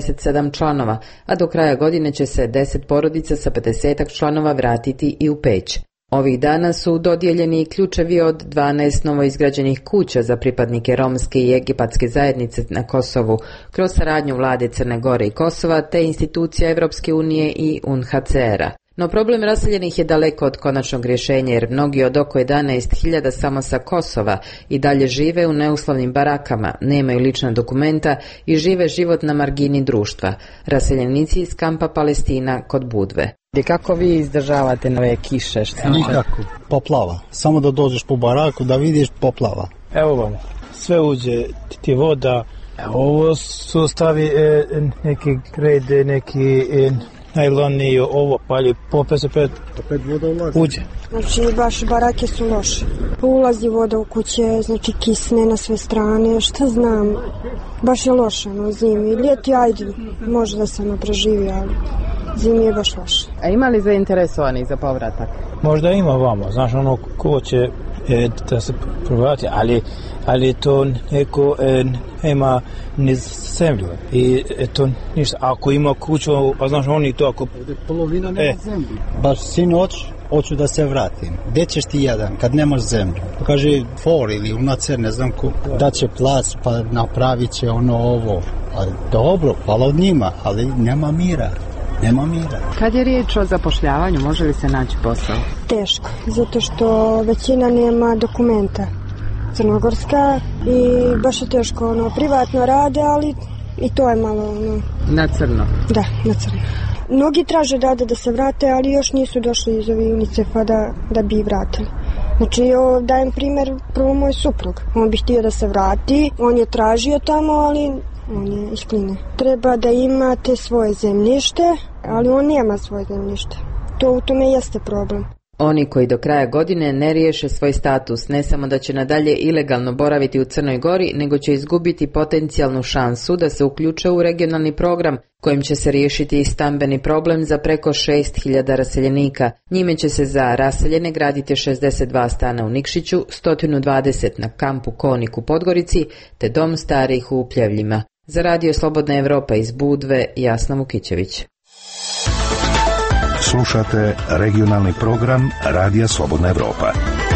[SPEAKER 14] 67 članova, a do kraja godine će se 10 porodica sa 50 članova vratiti i u Peć. Ovih dana su dodijeljeni ključevi od 12 novoizgrađenih kuća za pripadnike romske i egipatske zajednice na Kosovu kroz saradnju vlade Crne Gore i Kosova te institucija Evropske unije i UNHCR-a. No problem raseljenih je daleko od konačnog rješenja jer mnogi od oko 11.000 samo sa Kosova i dalje žive u neuslovnim barakama, nemaju lična dokumenta i žive život na margini društva. Raseljenici iz kampa Palestina kod Budve.
[SPEAKER 16] I kako vi izdržavate nove kiše?
[SPEAKER 8] Nikako, poplava. Samo da dođeš po baraku da vidiš poplava.
[SPEAKER 17] Evo vam, sve uđe ti voda. Ovo su stavi neki grede, neki najloni, ovo palje, popet se opet
[SPEAKER 8] voda ulazi.
[SPEAKER 17] Uđe.
[SPEAKER 7] Znači baš barake su loše. Ulazi voda u kuće, znači kisne na sve strane, šta znam. Baš je loše u zimi. Ljeti ajde, može da se preživi, ali zimi je baš loše.
[SPEAKER 16] A ima li zainteresovani za povratak?
[SPEAKER 17] Možda ima vamo, znaš ko će da se provati, ali to neko nema ni zemlju i to ništa. Ako ima kuću, pa znaš oni to ako...
[SPEAKER 8] Polovina nema zemlju. Baš sinoć hoću da se vratim. Gde ćeš ti jedan kad nemaš zemlju? Kaže for ili unacer, ne znam ko, da će plac pa napravit će ovo. Ali dobro, hvala od njima, ali nema mira.
[SPEAKER 16] Kad je riječ o zapošljavanju, može li se naći posao?
[SPEAKER 7] Teško, zato što većina nema dokumenta crnogorska i baš je teško, privatno rade, ali i to je malo,
[SPEAKER 16] Na crno?
[SPEAKER 7] Da, na crno. Mnogi traže da se vrate, ali još nisu došli iz ovih UNICEF-a da bi vratili. Znači, dajem primjer, prvo moj suprug. On bi htio da se vrati, on je tražio tamo, ali on je iz Kline. Treba da imate svoje zemljište, ali on nema svoje zemljište. U tome jeste problem.
[SPEAKER 14] Oni koji do kraja godine ne riješe svoj status, ne samo da će nadalje ilegalno boraviti u Crnoj Gori, nego će izgubiti potencijalnu šansu da se uključe u regionalni program kojim će se riješiti i stambeni problem za preko 6.000 raseljenika. Njime će se za raseljene graditi 62 stana u Nikšiću, 120 na kampu Konik u Podgorici, te dom starih u Pljevljima. Za Radio Slobodna Evropa iz Budve, Jasna Vukićević.
[SPEAKER 6] Slušate regionalni program Radija Slobodna Evropa.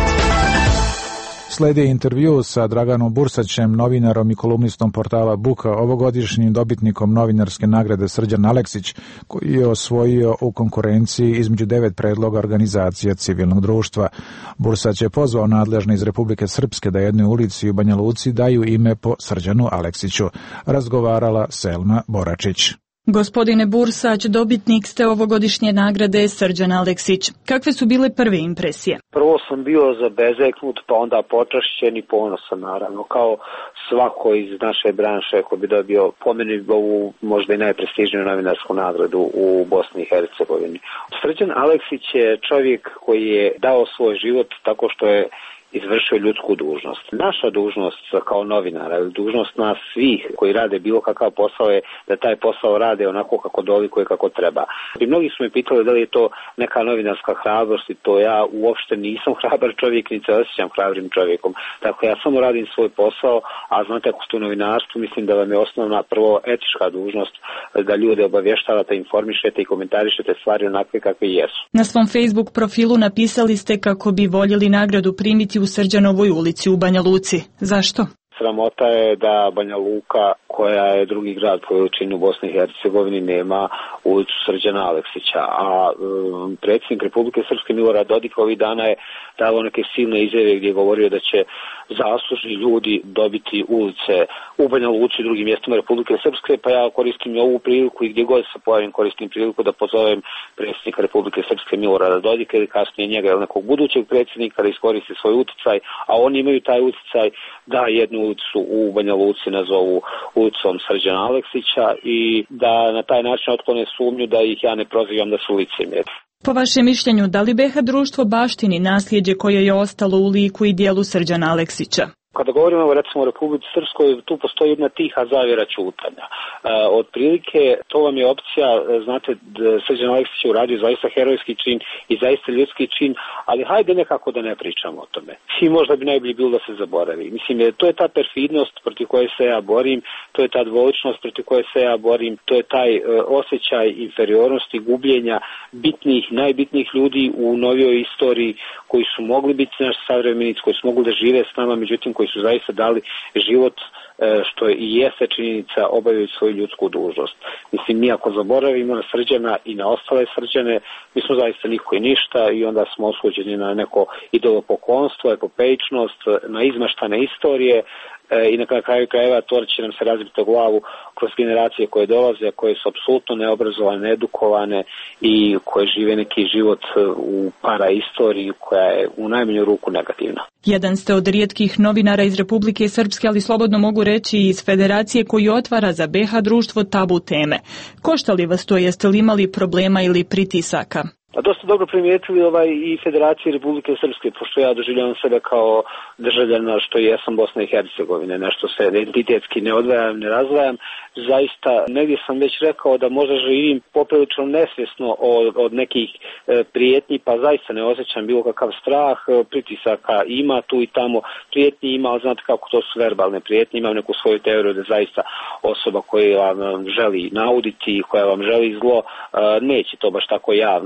[SPEAKER 1] Sledi intervju sa Draganom Bursaćem, novinarom i kolumnistom portala Buka, ovogodišnjim dobitnikom novinarske nagrade Srđan Aleksić, koji je osvojio u konkurenciji između 9 predloga organizacija civilnog društva. Bursać je pozvao nadležne iz Republike Srpske da jednoj ulici u Banja Luci daju ime po Srđanu Aleksiću. Razgovarala Selma Boračić.
[SPEAKER 2] Gospodine Bursać, dobitnik ste ovogodišnje nagrade Srđan Aleksić. Kakve su bile prve impresije?
[SPEAKER 10] Prvo sam bio zabezeknut, pa onda počašćen i ponosan, naravno, kao svako iz naše branše ko bi dobio po meni ovu možda i najprestižniju novinarsku nagradu u Bosni i Hercegovini. Srđan Aleksić je čovjek koji je dao svoj život tako što je izvršio ljudsku dužnost. Naša dužnost kao novinara, dužnost nas svih koji rade bilo kakav posao je da taj posao rade onako kako dolikuje, kako treba. I mnogi su me pitali da li je to neka novinarska hrabrost i to ja uopšte nisam hrabar čovjek, niti se osjećam hrabrim čovjekom. Dakle, ja samo radim svoj posao, a znate ako ste u novinarstvu, mislim da vam je osnovna prvo etička dužnost da ljude obavještavate, informišete i komentarišete stvari onakve kakve jesu.
[SPEAKER 2] Na svom Facebook profilu napisali ste kako bi voljeli nagradu primiti u Srđanovoj ulici u Banja Luci. Zašto?
[SPEAKER 10] Sramota je da Banja Luka, koja je drugi grad po veličini u Bosni i Hercegovini, nema ulicu Srđana Aleksića, a predsjednik Republike Srpske Milorad Dodik ovih dana je dao neke silne izjave gdje je govorio da će zaslužni ljudi dobiti ulice u Banja Luci i drugim mjestima Republike Srpske, pa ja koristim ovu priliku i gdje god se pojavim koristim priliku da pozovem predsjednika Republike Srpske Milorada Dodika ili kasnije njega ili nekog budućeg predsjednika da iskoristi svoj utjecaj, a oni imaju taj utjecaj da jednu ulicu u Banja Luci nazovu ulicom Srđana Aleksića i da na taj način otklone sumnju da ih ja ne prozivam da su licemjeri.
[SPEAKER 2] Po vašem mišljenju, da li BiH društvo baštini nasljeđe koje je ostalo u liku i dijelu Srđana Aleksića?
[SPEAKER 10] Kada govorimo recimo o Republici Srpskoj, tu postoji jedna tiha zavjera ćutanja. Otprilike, to vam je opcija, znate, Srđan Aleksić je uradio zaista herojski čin i zaista ljudski čin, ali hajde nekako da ne pričamo o tome. I možda bi najbolje bilo da se zaboravi. Mislim, to je ta perfidnost protiv koje se ja borim, to je ta dvoličnost protiv koje se ja borim, to je taj osjećaj inferiornosti, gubljenja bitnih, najbitnijih ljudi u novijoj istoriji koji su mogli biti naši savremenici, koji su mogli da žive s nama, međutim koji su zaista dali život, što i jeste činjenica, obavljaju svoju ljudsku dužnost. Mislim, mi ako zaboravimo na Srđana i na ostale Srđane, mi smo zaista niko i ništa i onda smo osuđeni na neko idolopoklonstvo, epopeičnost, na izmaštane istorije i na kraju krajeva to će nam se razbiti o glavu kroz generacije koje dolaze, koje su apsolutno neobrazovane, needukovane i koje žive neki život u paraistoriji koja je u najmanju ruku negativna.
[SPEAKER 2] Jedan ste od rijetkih novinara iz Republike Srpske, ali slobodno mogu reći iz Federacije koji otvara za BiH društvo tabu teme. Košta li vas to, jeste li imali problema ili pritisaka?
[SPEAKER 10] A dosta dobro primijetili i Federacije Republike Srpske, pošto ja doživljavam sebe kao državljana što jesam Bosne i Hercegovine, nešto se identitetski ne odvajam, ne razdvajam. Zaista, negdje sam već rekao da možda živim poprilično nesvjesno od nekih prijetnji, pa zaista ne osjećam bilo kakav strah, pritisaka ima tu i tamo, prijetnji ima, ali znate kako to su verbalne prijetnje, imam neku svoju teoriju da zaista osoba koja vam želi nauditi, koja vam želi zlo, neće to baš tako javno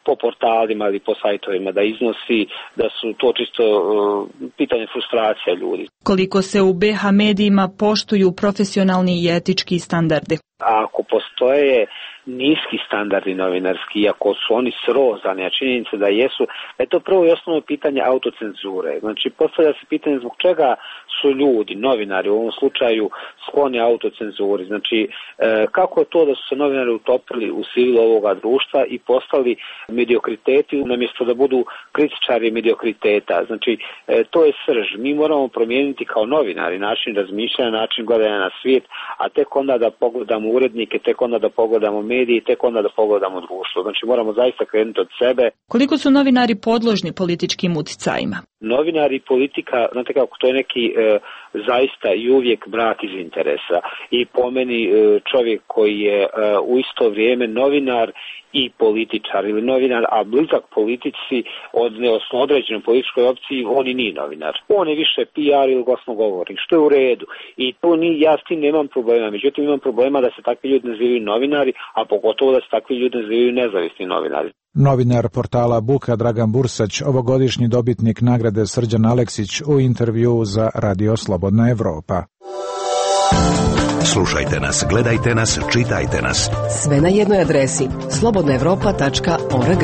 [SPEAKER 10] po portalima ili po sajtovima da iznosi, da su to čisto pitanje frustracija ljudi.
[SPEAKER 2] Koliko se u BiH medijima poštuju profesionalni i etički standardi?
[SPEAKER 10] Ako postoje niski standardi novinarski, iako su oni srozani, a činjenica da jesu, to prvo i osnovno pitanje autocenzure. Znači, postavlja se pitanje zbog čega su ljudi, novinari u ovom slučaju, skloni autocenzuri. Znači, kako je to da su se novinari utopili u silu ovoga društva i postali mediokriteti umjesto da budu kritičari mediokriteta. Znači, to je srž. Mi moramo promijeniti kao novinari način razmišljanja, način gledanja na svijet, a tek onda da pogledamo urednike, tek onda da pogledamo medije, tek onda da pogledamo društvo. Znači, moramo zaista krenuti od sebe.
[SPEAKER 2] Koliko su novinari podložni političkim uticajima?
[SPEAKER 10] Novinari i politika, znate kako, to je neki zaista i uvijek brak iz interesa. I po meni čovjek koji je u isto vrijeme novinar i političar ili novinar, a blizak politici odnosno određenoj političkoj opciji, on i nije novinar. On je više PR ili glasnogovornik, što je u redu. I to ja s tim nemam problema. Međutim, imam problema da se takvi ljudi nazivaju novinari, a pogotovo da se takvi ljudi nazivaju nezavisni novinari.
[SPEAKER 1] Novinar portala Buka Dragan Bursać, ovogodišnji dobitnik nagrade Srđan Aleksić, u intervju za Radio Slobodna Evropa.
[SPEAKER 6] Slušajte nas, gledajte nas, čitajte nas.
[SPEAKER 13] Sve na jednoj adresi slobodnaevropa.org.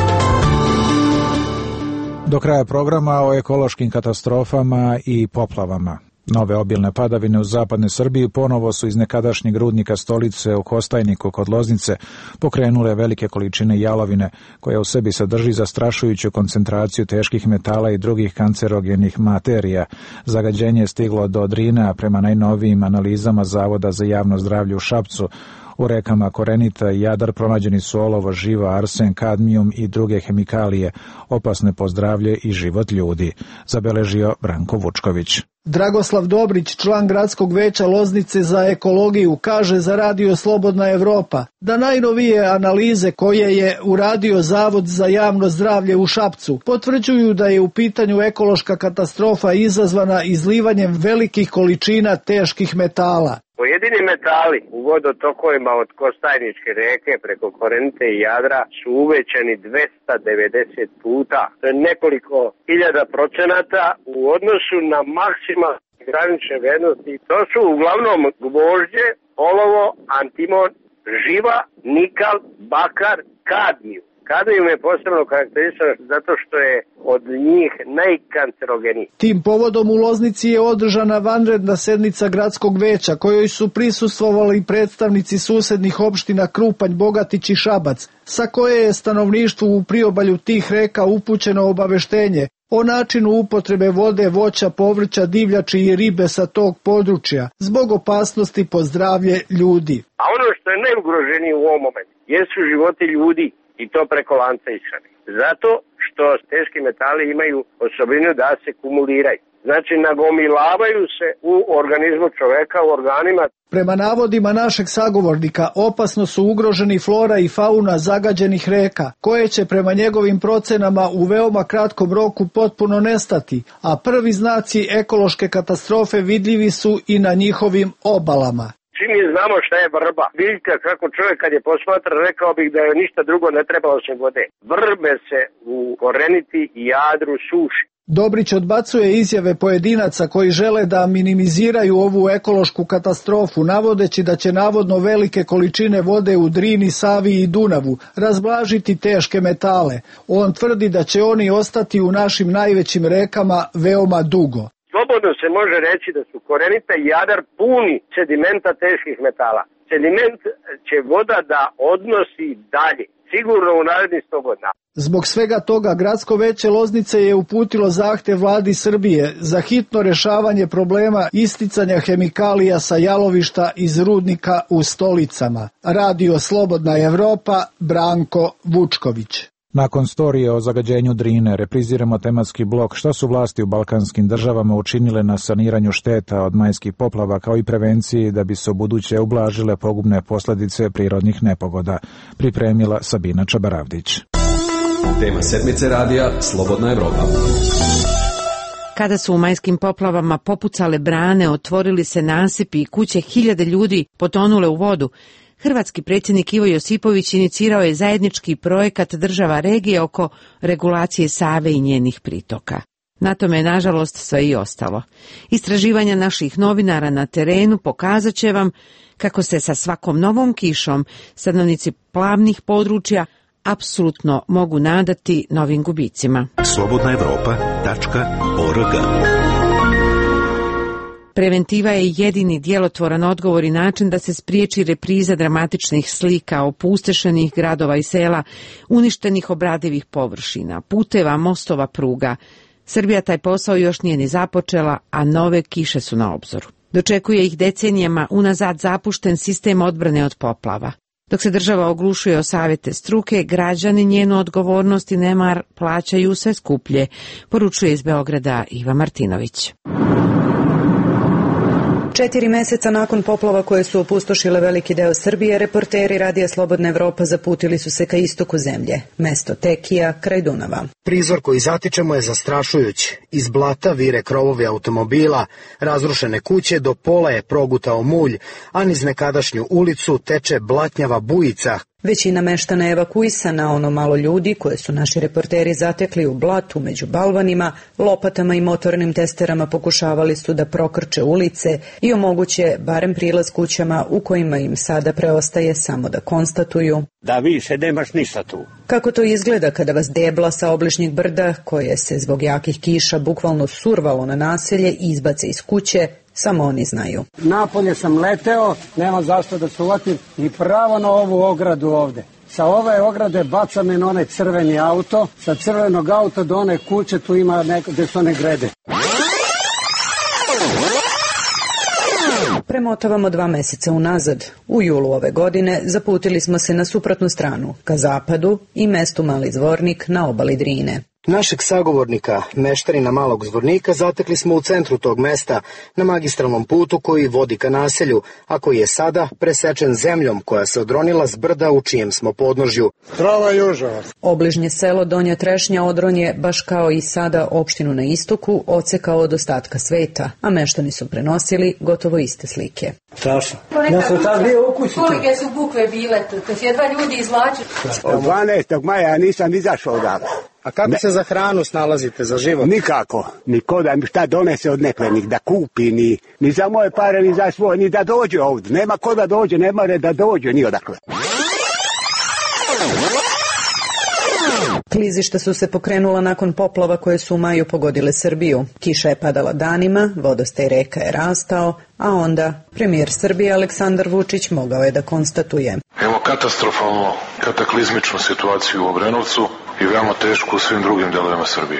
[SPEAKER 1] Do kraja programa o ekološkim katastrofama i poplavama. Nove obilne padavine u zapadnoj Srbiji ponovo su iz nekadašnjeg rudnika Stolice u Kostajniku kod Loznice pokrenule velike količine jalovine koja u sebi sadrži zastrašujuću koncentraciju teških metala i drugih kancerogenih materija. Zagađenje je stiglo do Drina prema najnovijim analizama Zavoda za javno zdravlje u Šapcu. U rekama Korenita i Jadar pronađeni su olovo, živa, arsen, kadmijum i druge hemikalije, opasne po zdravlje i život ljudi, zabeležio Branko Vučković.
[SPEAKER 3] Dragoslav Dobrić, član Gradskog veća Loznice za ekologiju, kaže za Radio Slobodna Evropa da najnovije analize koje je uradio Zavod za javno zdravlje u Šapcu potvrđuju da je u pitanju ekološka katastrofa izazvana izlivanjem velikih količina teških metala.
[SPEAKER 12] Pojedini metali u vodotokovima od Kostajničke reke preko Korenite i Jadra su uvećani 290 puta. To je nekoliko hiljada procenata u odnosu na maksimalne granične vrednosti. To su uglavnom gvožđe, olovo, antimon, živa, nikal, bakar, kadmijum. Kadmijum je posebno karakterističan zato što je od njih najkancerogeniji.
[SPEAKER 3] Tim povodom u Loznici je održana vanredna sednica gradskog veća kojoj su prisustvovali predstavnici susednih opština Krupanj, Bogatić i Šabac, sa koje je stanovništvu u priobalju tih reka upućeno obaveštenje o načinu upotrebe vode, voća, povrća, divljači i ribe sa tog područja zbog opasnosti po zdravlje ljudi.
[SPEAKER 12] A ono što je najugroženije u ovom momentu jesu životi ljudi i to preko lanca ishrane. Zato što teški metali imaju osobinu da se kumuliraju. Znači nagomilavaju se u organizmu čoveka, u organima.
[SPEAKER 3] Prema navodima našeg sagovornika, opasno su ugroženi flora i fauna zagađenih reka, koje će prema njegovim procenama u veoma kratkom roku potpuno nestati, a prvi znaci ekološke katastrofe vidljivi su i na njihovim obalama.
[SPEAKER 12] Svi mi znamo šta je vrba. Biljka, kako čovjek kad je posmatra, rekao bih da je ništa drugo ne treba osim vode. Vrbe se u Koreniti i Jadru suši.
[SPEAKER 3] Dobrić odbacuje izjave pojedinaca koji žele da minimiziraju ovu ekološku katastrofu, navodeći da će navodno velike količine vode u Drini, Savi i Dunavu razblažiti teške metale. On tvrdi da će oni ostati u našim najvećim rekama veoma dugo.
[SPEAKER 12] Slobodno se može reći da su Korenita i Jadar puni sedimenta teških metala. Sediment će voda da odnosi dalje, sigurno u narednih 100 godina.
[SPEAKER 3] Zbog svega toga Gradsko veće Loznice je uputilo zahtev vladi Srbije za hitno rešavanje problema isticanja hemikalija sa jalovišta iz rudnika u Stolicama. Radio Slobodna Evropa, Branko Vučković.
[SPEAKER 1] Nakon storije o zagađenju Drine repriziramo tematski blok šta su vlasti u balkanskim državama učinile na saniranju šteta od majskih poplava kao i prevenciji da bi se ubuduće ublažile pogubne posljedice prirodnih nepogoda. Pripremila Sabina Čabaravdić.
[SPEAKER 4] Tema sedmice radija Slobodna Evropa.
[SPEAKER 18] Kada su u majskim poplavama popucale brane, otvorili se nasipi i kuće, hiljade ljudi potonule u vodu. hrvatski predsjednik Ivo Josipović inicirao je zajednički projekat država regije oko regulacije Save i njenih pritoka. Na tome je, nažalost, sve i ostalo. Istraživanja naših novinara na terenu pokazat će vam kako se sa svakom novom kišom stanovnici plavnih područja apsolutno mogu nadati novim gubicima.
[SPEAKER 6] slobodnaevropa.org.
[SPEAKER 18] Preventiva je jedini djelotvoran odgovor i način da se spriječi repriza dramatičnih slika opustošenih gradova i sela, uništenih obradivih površina, puteva, mostova, pruga. Srbija taj posao još nije ni započela, a nove kiše su na obzoru. Dočekuje ih decenijama unazad zapušten sistem odbrane od poplava. Dok se država oglušuje o savjete struke, građani njenu odgovornost i nemar plaćaju sve skuplje, poručuje iz Beograda Iva Martinović.
[SPEAKER 5] 4 mjeseca nakon poplava koje su opustošile veliki deo Srbije, reporteri Radija Slobodna Evropa zaputili su se ka istoku zemlje, mesto Tekija, kraj Dunava.
[SPEAKER 11] Prizor koji zatičemo je zastrašujuć. Iz blata vire krovovi automobila, razrušene kuće, do pola je progutao mulj, a niz nekadašnju ulicu teče blatnjava bujica.
[SPEAKER 5] Većina meštana je evakuisana, ono malo ljudi koje su naši reporteri zatekli u blatu među balvanima, lopatama i motornim testerama pokušavali su da prokrče ulice i omoguće barem prilaz kućama u kojima im sada preostaje samo da konstatuju
[SPEAKER 19] da više nemaš ništa tu.
[SPEAKER 5] Kako to izgleda kada vas debla sa obližnjeg brda, koje se zbog jakih kiša bukvalno survalo na naselje, izbace iz kuće, samo oni znaju.
[SPEAKER 19] Napolje sam leteo, nema zašto da se uvatim, i pravo na ovu ogradu ovde. Sa ove ograde baca me na onaj crveni auto, sa crvenog auta do one kuće, tu ima gde su one grede.
[SPEAKER 5] Premotavamo 2 mjeseca unazad. U julu ove godine zaputili smo se na suprotnu stranu, ka zapadu i mestu Mali Zvornik na obali Drine.
[SPEAKER 11] Našeg sagovornika, meštarina Malog Zvornika, zatekli smo u centru tog mesta, na magistralnom putu koji vodi ka naselju, a koji je sada presečen zemljom koja se odronila s brda u čijem smo podnožju.
[SPEAKER 19] Trava i užas.
[SPEAKER 5] Obližnje selo Donja Trešnja Odron je, baš kao i sada opštinu na istoku, odsekao od ostatka sveta, a meštani su prenosili gotovo iste slike.
[SPEAKER 19] Strašno. Ja sam tad bio u kući.
[SPEAKER 20] Kolike su bukve bile tu, kad jedva ljudi izvlačili.
[SPEAKER 19] Od 12. maja ja nisam izašao odavde.
[SPEAKER 11] A kako se za hranu snalazite, za život?
[SPEAKER 19] Nikako. Niko da mi šta donese od neklenih, da kupi, ni za moje pare, ni za svoje, ni da dođe ovdje. Nema ko da dođe, nema da dođe, ni odakle.
[SPEAKER 5] Klizišta su se pokrenula nakon poplava koje su u maju pogodile Srbiju. Kiša je padala danima, vodostaj reka je rastao, a onda premijer Srbije Aleksandar Vučić mogao je da konstatuje.
[SPEAKER 21] Evo katastrofalno, kataklizmičnu situaciju u Obrenovcu i veoma tešku u svim drugim delovima Srbije.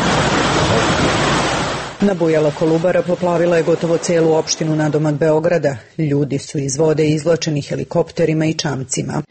[SPEAKER 5] Nabujala Kolubara poplavila je gotovo celu opštinu nadomak Beograda. Ljudi su iz vode izvlačeni helikopterima i čamcima.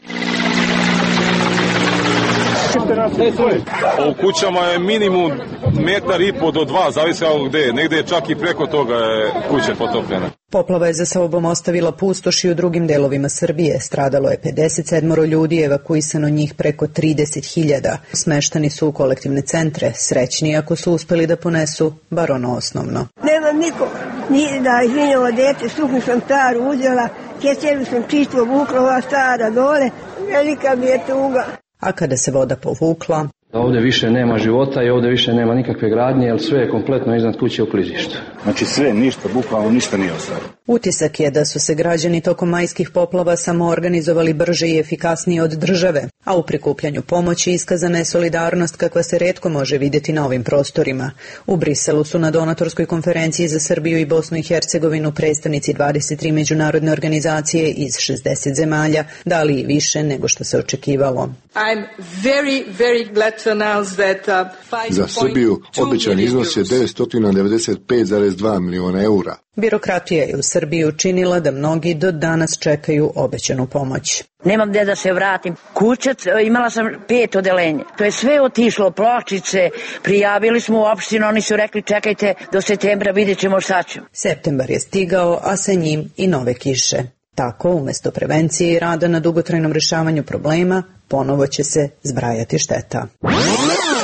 [SPEAKER 22] U kućama je minimum 1,5 metra do 2, zavisi kako gde je. Negde je čak i preko toga je kuća potopljena.
[SPEAKER 5] Poplava je za sobom ostavila pustoš i u drugim delovima Srbije. Stradalo je 57 ljudi, evakuisano njih preko 30.000. Smeštani su u kolektivne centre, srećni ako su uspeli da ponesu bar ono osnovno.
[SPEAKER 23] Nemam nikoga, ni da izvinjava dete, suknu sam staru uzela, kjeselu sam čisto vukla, ova stara dole, velika mi je tuga.
[SPEAKER 5] A kada se voda povukla,
[SPEAKER 24] ovdje više nema života i ovdje više nema nikakve gradnje, jer sve je kompletno iznad kuće u klizištu.
[SPEAKER 19] Znači sve, ništa, bukvalno ništa nije ostalo.
[SPEAKER 5] Utisak je da su se građani tokom majskih poplava samo organizovali brže i efikasnije od države, a u prikupljanju pomoći iskazana je solidarnost kakva se retko može vidjeti na ovim prostorima. U Briselu su na donatorskoj konferenciji za Srbiju i Bosnu i Hercegovinu predstavnici 23 međunarodne organizacije iz 60 zemalja dali i više nego što se očekivalo.
[SPEAKER 25] I'm very glad to announce that
[SPEAKER 30] za Srbiju obećan iznos je 995,2 miliona eura.
[SPEAKER 5] Birokratija je u Srbiji učinila da mnogi do danas čekaju obećanu pomoć.
[SPEAKER 31] Nemam gde da se vratim. Kuća, imala sam 5 odeljenja. To je sve otišlo, pločice, prijavili smo u opštinu, oni su rekli čekajte do septembra, vidjet ćemo šta ćemo.
[SPEAKER 5] Septembar je stigao, a sa njim i nove kiše. Tako, umjesto prevencije i rada na dugotrajnom rješavanju problema, ponovo će se zbrajati šteta.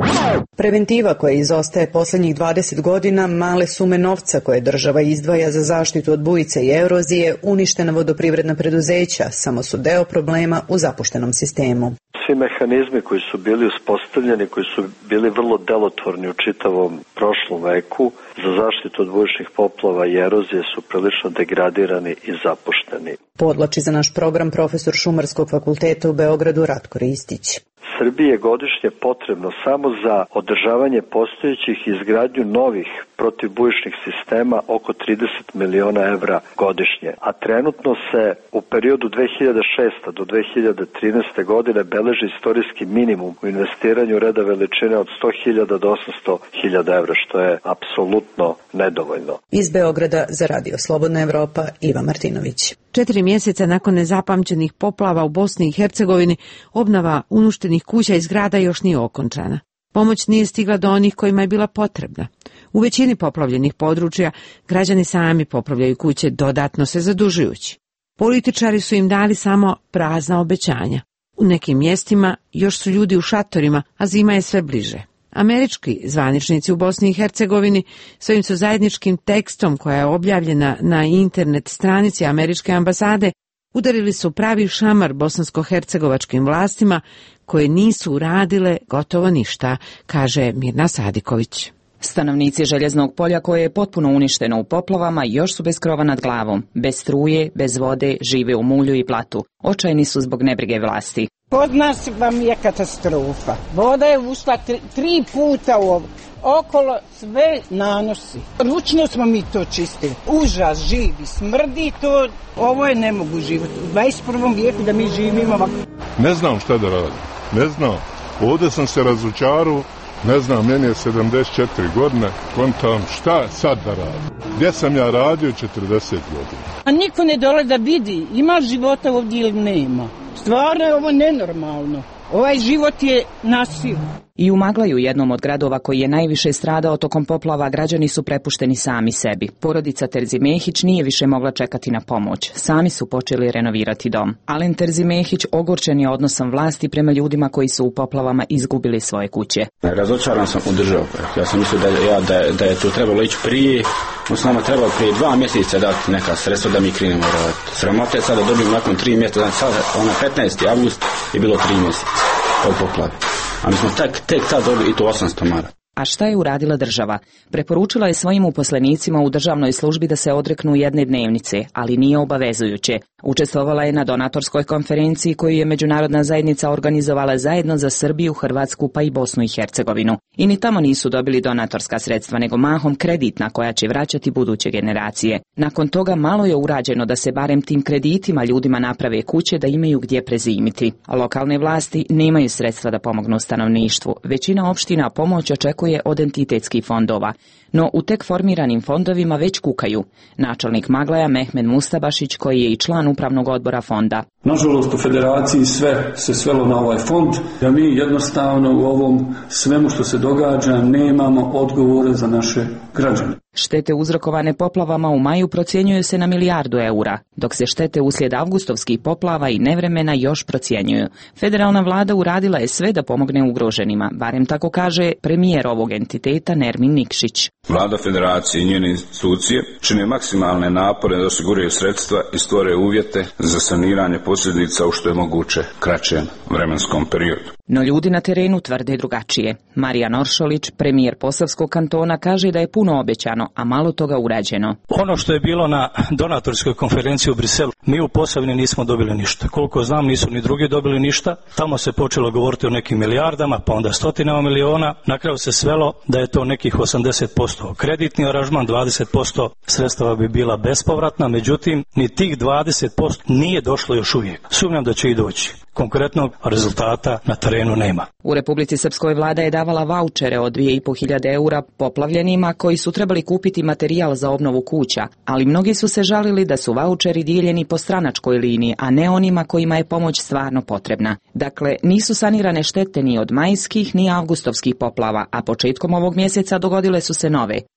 [SPEAKER 5] Preventiva koja izostaje posljednjih 20 godina, male sume novca koje država izdvaja za zaštitu od bujice i erozije, uništena vodoprivredna preduzeća, samo su deo problema u zapuštenom sistemu.
[SPEAKER 7] Svi mehanizmi koji su bili uspostavljeni, koji su bili vrlo delotvorni u čitavom prošlom veku za zaštitu od bujičnih poplava i erozije su prilično degradirani i zapušteni.
[SPEAKER 5] Podlači za naš program profesor Šumarskog fakulteta u Beogradu Ratko Ristić.
[SPEAKER 7] Srbiji je godišnje potrebno samo za održavanje postojećih i izgradnju novih protivbujičnih sistema oko 30 miliona evra godišnje, a trenutno se u periodu 2006. do 2013. godine beleži istorijski minimum u investiranju reda veličine od 100.000 do 800.000 evra, što je apsolutno nedovoljno.
[SPEAKER 5] Iz Beograda za Radio Slobodna Evropa, Iva Martinović.
[SPEAKER 18] 4 mjeseca nakon nezapamćenih poplava u Bosni i Hercegovini, obnova uništenih kuća i zgrada još nije okončana. Pomoć nije stigla do onih kojima je bila potrebna. U većini poplavljenih područja građani sami popravljaju kuće, dodatno se zadužujući. Političari su im dali samo prazna obećanja. U nekim mjestima još su ljudi u šatorima, a zima je sve bliže. Američki zvaničnici u Bosni i Hercegovini svojim su zajedničkim tekstom, koja je objavljena na internet stranici američke ambasade, udarili su pravi šamar bosansko-hercegovačkim vlastima koje nisu uradile gotovo ništa, kaže Mirna Sadiković.
[SPEAKER 8] Stanovnici Željeznog polja, koje je potpuno uništeno u poplavama, još su bez krova nad glavom, bez struje, bez vode, žive u mulju i blatu. Očajni su zbog nebrige vlasti.
[SPEAKER 9] Kod nas vam je katastrofa. Voda je ušla 3 puta u ovo. Okolo sve nanosi. Ručno smo mi to čistili. Užas, živi, smrdi to. Ovo je nemogu život. U 21. vijeku da mi živimo ovako.
[SPEAKER 14] Ne znam šta da radim. Ne znam. Ovdje sam se razočarao. Ne znam, meni je 74 godine. Kontam šta sad da radim. Gdje sam ja radio 40 godina.
[SPEAKER 9] A niko ne dole da vidi. Ima života ovdje ili nema. Stvarno je ovo nenormalno. Ovaj život je nasilno.
[SPEAKER 8] I u Maglaju, jednom od gradova koji je najviše stradao tokom poplava, građani su prepušteni sami sebi. Porodica Terzimehić nije više mogla čekati na pomoć. Sami su počeli renovirati dom. Alen Terzimehić ogorčen je odnosom vlasti prema ljudima koji su u poplavama izgubili svoje kuće.
[SPEAKER 15] Razočaran sam u državu. Ja sam mislio da je to trebalo ići prije. On s nama trebalo prije 2 mjeseca dati neka sredstva da mi krenemo raditi. Sramota je sada dobijemo nakon 3 mjeseca. Znači sada, 15. avgust je bilo 3 mjeseca od poplave. A mi smo tek tad dobili i to 800 maraka.
[SPEAKER 8] A šta je uradila država? Preporučila je svojim uposlenicima u državnoj službi da se odreknu jedne dnevnice, ali nije obavezujuće. Učestvovala je na donatorskoj konferenciji koju je međunarodna zajednica organizovala zajedno za Srbiju, Hrvatsku pa i Bosnu i Hercegovinu. I ni tamo nisu dobili donatorska sredstva, nego mahom kreditna koja će vraćati buduće generacije. Nakon toga malo je urađeno da se barem tim kreditima ljudima naprave kuće da imaju gdje prezimiti. A lokalne vlasti nemaju sredstva da pomognu stanovništvu. Većina opština pomoć očekuje od entitetskih fondova. No u tek formiranim fondovima već kukaju. Načelnik Maglaja Mehmed Mustabašić, koji je i član upravnog odbora fonda.
[SPEAKER 16] Nažalost u federaciji sve se svelo na ovaj fond, da mi jednostavno u ovom svemu što se događa nemamo odgovore za naše građane.
[SPEAKER 8] Štete uzrokovane poplavama u maju procjenjuju se na $1 milijardu, dok se štete uslijed avgustovskih poplava i nevremena još procjenjuju. Federalna vlada uradila je sve da pomogne ugroženima, barem tako kaže premijer ovog entiteta Nermin Nikšić.
[SPEAKER 17] Vlada federacije i njene institucije čine maksimalne napore da osiguraju sredstva i stvore uvjete za saniranje posljedica u što je moguće kraćem vremenskom periodu.
[SPEAKER 8] No ljudi na terenu tvrde drugačije. Marijan Oršolić, premijer Posavskog kantona, kaže da je puno obećano, a malo toga urađeno.
[SPEAKER 26] Ono što je bilo na donatorskoj konferenciji u Briselu, mi u Posavini nismo dobili ništa. Koliko znam, nisu ni drugi dobili ništa. Tamo se počelo govoriti o nekim milijardama, pa onda stotinama miliona. Na kraju se svelo da je to nekih 80% kreditni aranžman, 20% sredstava bi bila bespovratna, međutim, ni tih 20% nije došlo još uvijek. Sumnjam da će i doći. Konkretnog rezultata na terenu nema.
[SPEAKER 8] U Republici Srpskoj vlada je davala vaučere od 2.500 eura poplavljenima koji su trebali kupiti materijal za obnovu kuća, ali mnogi su se žalili da su vaučeri dijeljeni po stranačkoj liniji, a ne onima kojima je pomoć stvarno potrebna. Dakle, nisu sanirane štete ni od majskih ni avgustovskih poplava, a početkom ovog mjeseca dogodile su se nove.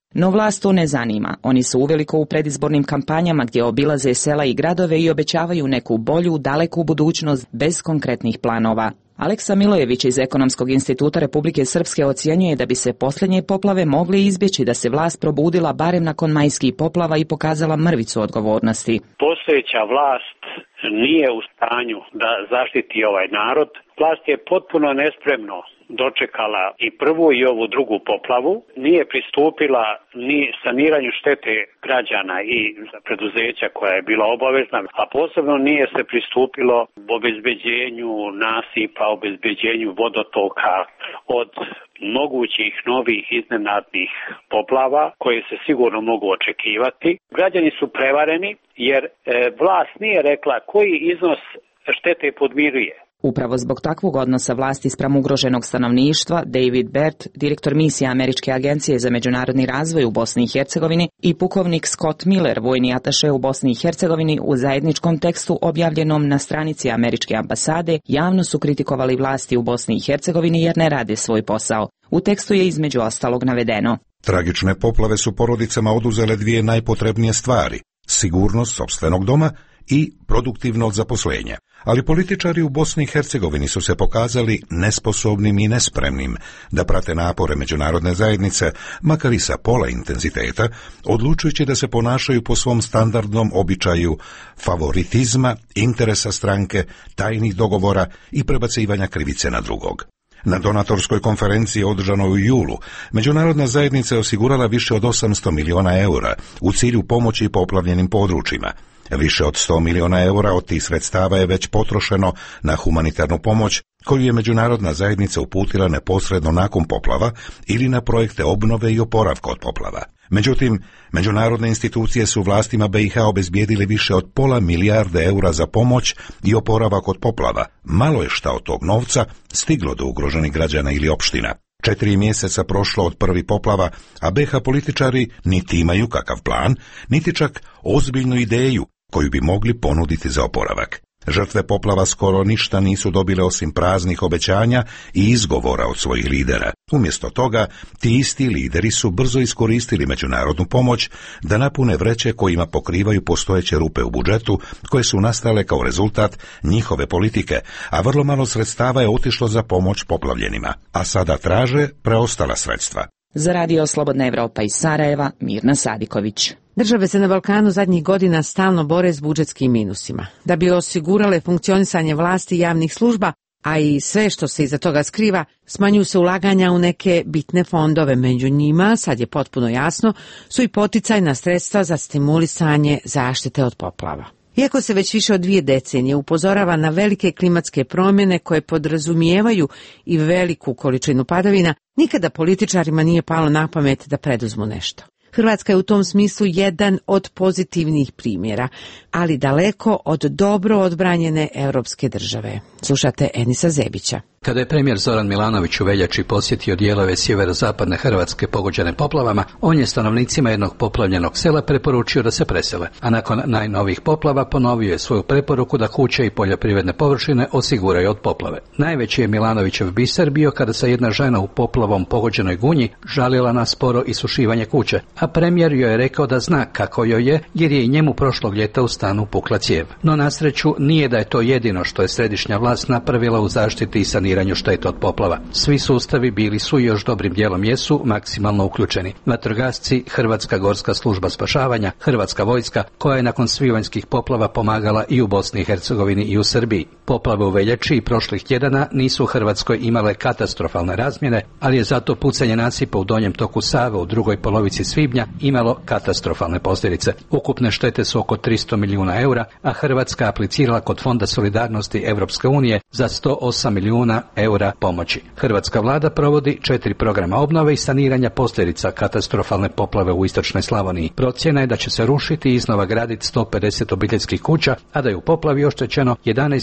[SPEAKER 8] No vlast to ne zanima. Oni su uveliko u predizbornim kampanjama gdje obilaze sela i gradove i obećavaju neku bolju, daleku budućnost bez konkretnih planova. Aleksa Milojević iz Ekonomskog instituta Republike Srpske ocjenjuje da bi se posljednje poplave mogle izbjeći da se vlast probudila barem nakon majskih poplava i pokazala mrvicu odgovornosti.
[SPEAKER 1] Postojeća vlast nije u stanju da zaštiti ovaj narod. Vlast je potpuno nespremno dočekala i prvu i ovu drugu poplavu, nije pristupila ni saniranju štete građana i preduzeća koja je bila obavezna, a posebno nije se pristupilo obezbeđenju nasipa, obezbeđenju vodotoka od mogućih novih iznenadnih poplava koje se sigurno mogu očekivati. Građani su prevareni jer vlast nije rekla koji iznos štete podmiruje.
[SPEAKER 8] Upravo zbog takvog odnosa vlasti spram ugroženog stanovništva, David Bert, direktor misije Američke agencije za međunarodni razvoj u Bosni i Hercegovini, i pukovnik Scott Miller, vojni ataše u Bosni i Hercegovini, u zajedničkom tekstu objavljenom na stranici Američke ambasade, javno su kritikovali vlasti u Bosni i Hercegovini jer ne rade svoj posao. U tekstu je između ostalog navedeno:
[SPEAKER 2] Tragične poplave su porodicama oduzele dvije najpotrebnije stvari: sigurnost sopstvenog doma i produktivnost zaposlenja. Ali političari u Bosni i Hercegovini su se pokazali nesposobnim i nespremnim da prate napore međunarodne zajednice, makar i sa pola intenziteta, odlučujući da se ponašaju po svom standardnom običaju favoritizma, interesa stranke, tajnih dogovora i prebacivanja krivice na drugog. Na donatorskoj konferenciji održanoj u julu, međunarodna zajednica je osigurala više od 800 miliona eura u cilju pomoći poplavljenim područjima. Više od 100 miliona eura od tih sredstava je već potrošeno na humanitarnu pomoć koju je međunarodna zajednica uputila neposredno nakon poplava ili na projekte obnove i oporavka od poplava. Međutim, međunarodne institucije su vlastima BiH obezbijedili više od pola milijarde eura za pomoć i oporavak od poplava. Malo je šta od tog novca stiglo do ugroženih građana ili opština. 4 mjeseca prošlo od prvih poplava, a BiH političari niti imaju kakav plan, niti čak ozbiljnu ideju koju bi mogli ponuditi za oporavak. Žrtve poplava skoro ništa nisu dobile osim praznih obećanja i izgovora od svojih lidera. Umjesto toga, ti isti lideri su brzo iskoristili međunarodnu pomoć da napune vreće kojima pokrivaju postojeće rupe u budžetu koje su nastale kao rezultat njihove politike, a vrlo malo sredstava je otišlo za pomoć poplavljenima, a sada traže preostala sredstva.
[SPEAKER 8] Za Radio Slobodna Evropa iz Sarajeva, Mirna Sadiković.
[SPEAKER 18] Države se na Balkanu zadnjih godina stalno bore s budžetskim minusima. Da bi osigurale funkcionisanje vlasti i javnih služba, a i sve što se iza toga skriva, smanjuju se ulaganja u neke bitne fondove. Među njima, sad je potpuno jasno, su i poticajna sredstva za stimulisanje zaštite od poplava. Iako se već više od 2 decenije upozorava na velike klimatske promjene koje podrazumijevaju i veliku količinu padavina, nikada političarima nije palo na pamet da preduzmu nešto. Hrvatska je u tom smislu jedan od pozitivnih primjera, ali daleko od dobro odbranjene europske države. Slušate Enisa Zebića.
[SPEAKER 3] Kada je premijer Zoran Milanović u veljači posjetio dijelove sjeverozapadne Hrvatske pogođene poplavama, on je stanovnicima jednog poplavljenog sela preporučio da se presele, a nakon najnovijih poplava ponovio je svoju preporuku da kuće i poljoprivredne površine osiguraju od poplave. Najveći je Milanovićev biser bio kada se jedna žena u poplavom pogođenoj Gunji žalila na sporo isušivanje kuće, a premijer joj je rekao da zna kako joj je, jer je i njemu prošlog ljeta u stanu pukla cijev. No na sreću nije da je to jedino što je središnja vlast napravila u zaštiti i saniranju šteta od poplava. Svi sustavi bili su i još dobrim dijelom jesu maksimalno uključeni. Vatrogasci, Hrvatska gorska služba spašavanja, Hrvatska vojska, koja je nakon svibanjskih poplava pomagala i u Bosni i Hercegovini i u Srbiji. Poplave u veljači i prošlih tjedana nisu u Hrvatskoj imale katastrofalne razmjene, ali je zato pucanje nasipa u donjem toku Save u drugoj polovici svibnja imalo katastrofalne posljedice. Ukupne štete su oko 300 milijuna eura, a Hrvatska aplicirala kod Fonda solidarnosti Europske unije za 108 milijuna eura pomoći. Hrvatska vlada provodi 4 programa obnove i saniranja posljedica katastrofalne poplave u istočnoj Slavoniji. Procjena je da će se rušiti i iznova graditi 150 obiteljskih kuća, a da je u poplavi oštećeno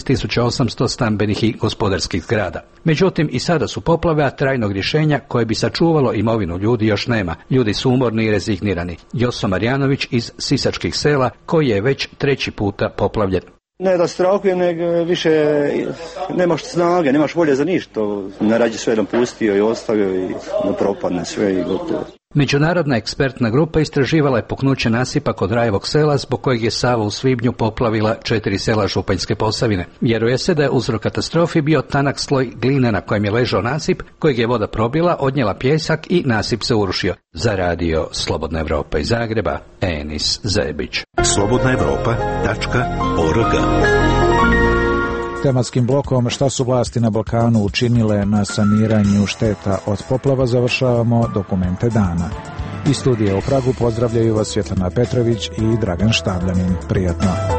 [SPEAKER 3] 11.800 stambenih i gospodarskih zgrada. Međutim, i sada su poplave, a trajnog rješenja koje bi sačuvalo imovinu ljudi još nema. Ljudi su umorni i rezignirani. Joso Marjanović iz Sisačkih sela, koji je već 3. puta poplavljen.
[SPEAKER 4] Ne da strahujem, nego više nemaš snage, nemaš volje za ništa. Ne rađe sve nam pustio i ostavio i da propadne sve i gotovo.
[SPEAKER 3] Međunarodna ekspertna grupa istraživala je puknuće nasipa kod Rajevog sela, zbog kojeg je Sava u svibnju poplavila 4 sela Županjske Posavine. Vjeruje se da je uzrok katastrofi bio tanak sloj gline na kojem je ležao nasip, kojeg je voda probila, odnijela pijesak i nasip se urušio. Za radio Slobodna Evropa iz Zagreba, Enis Zebić.
[SPEAKER 2] slobodnaevropa.org.
[SPEAKER 6] Tematskim blokom šta su vlasti na Balkanu učinile na saniranju šteta od poplava završavamo dokumente dana. Iz studija u Pragu pozdravljaju vas Svjetlana Petrović i Dragan Štavljanin. Prijatno.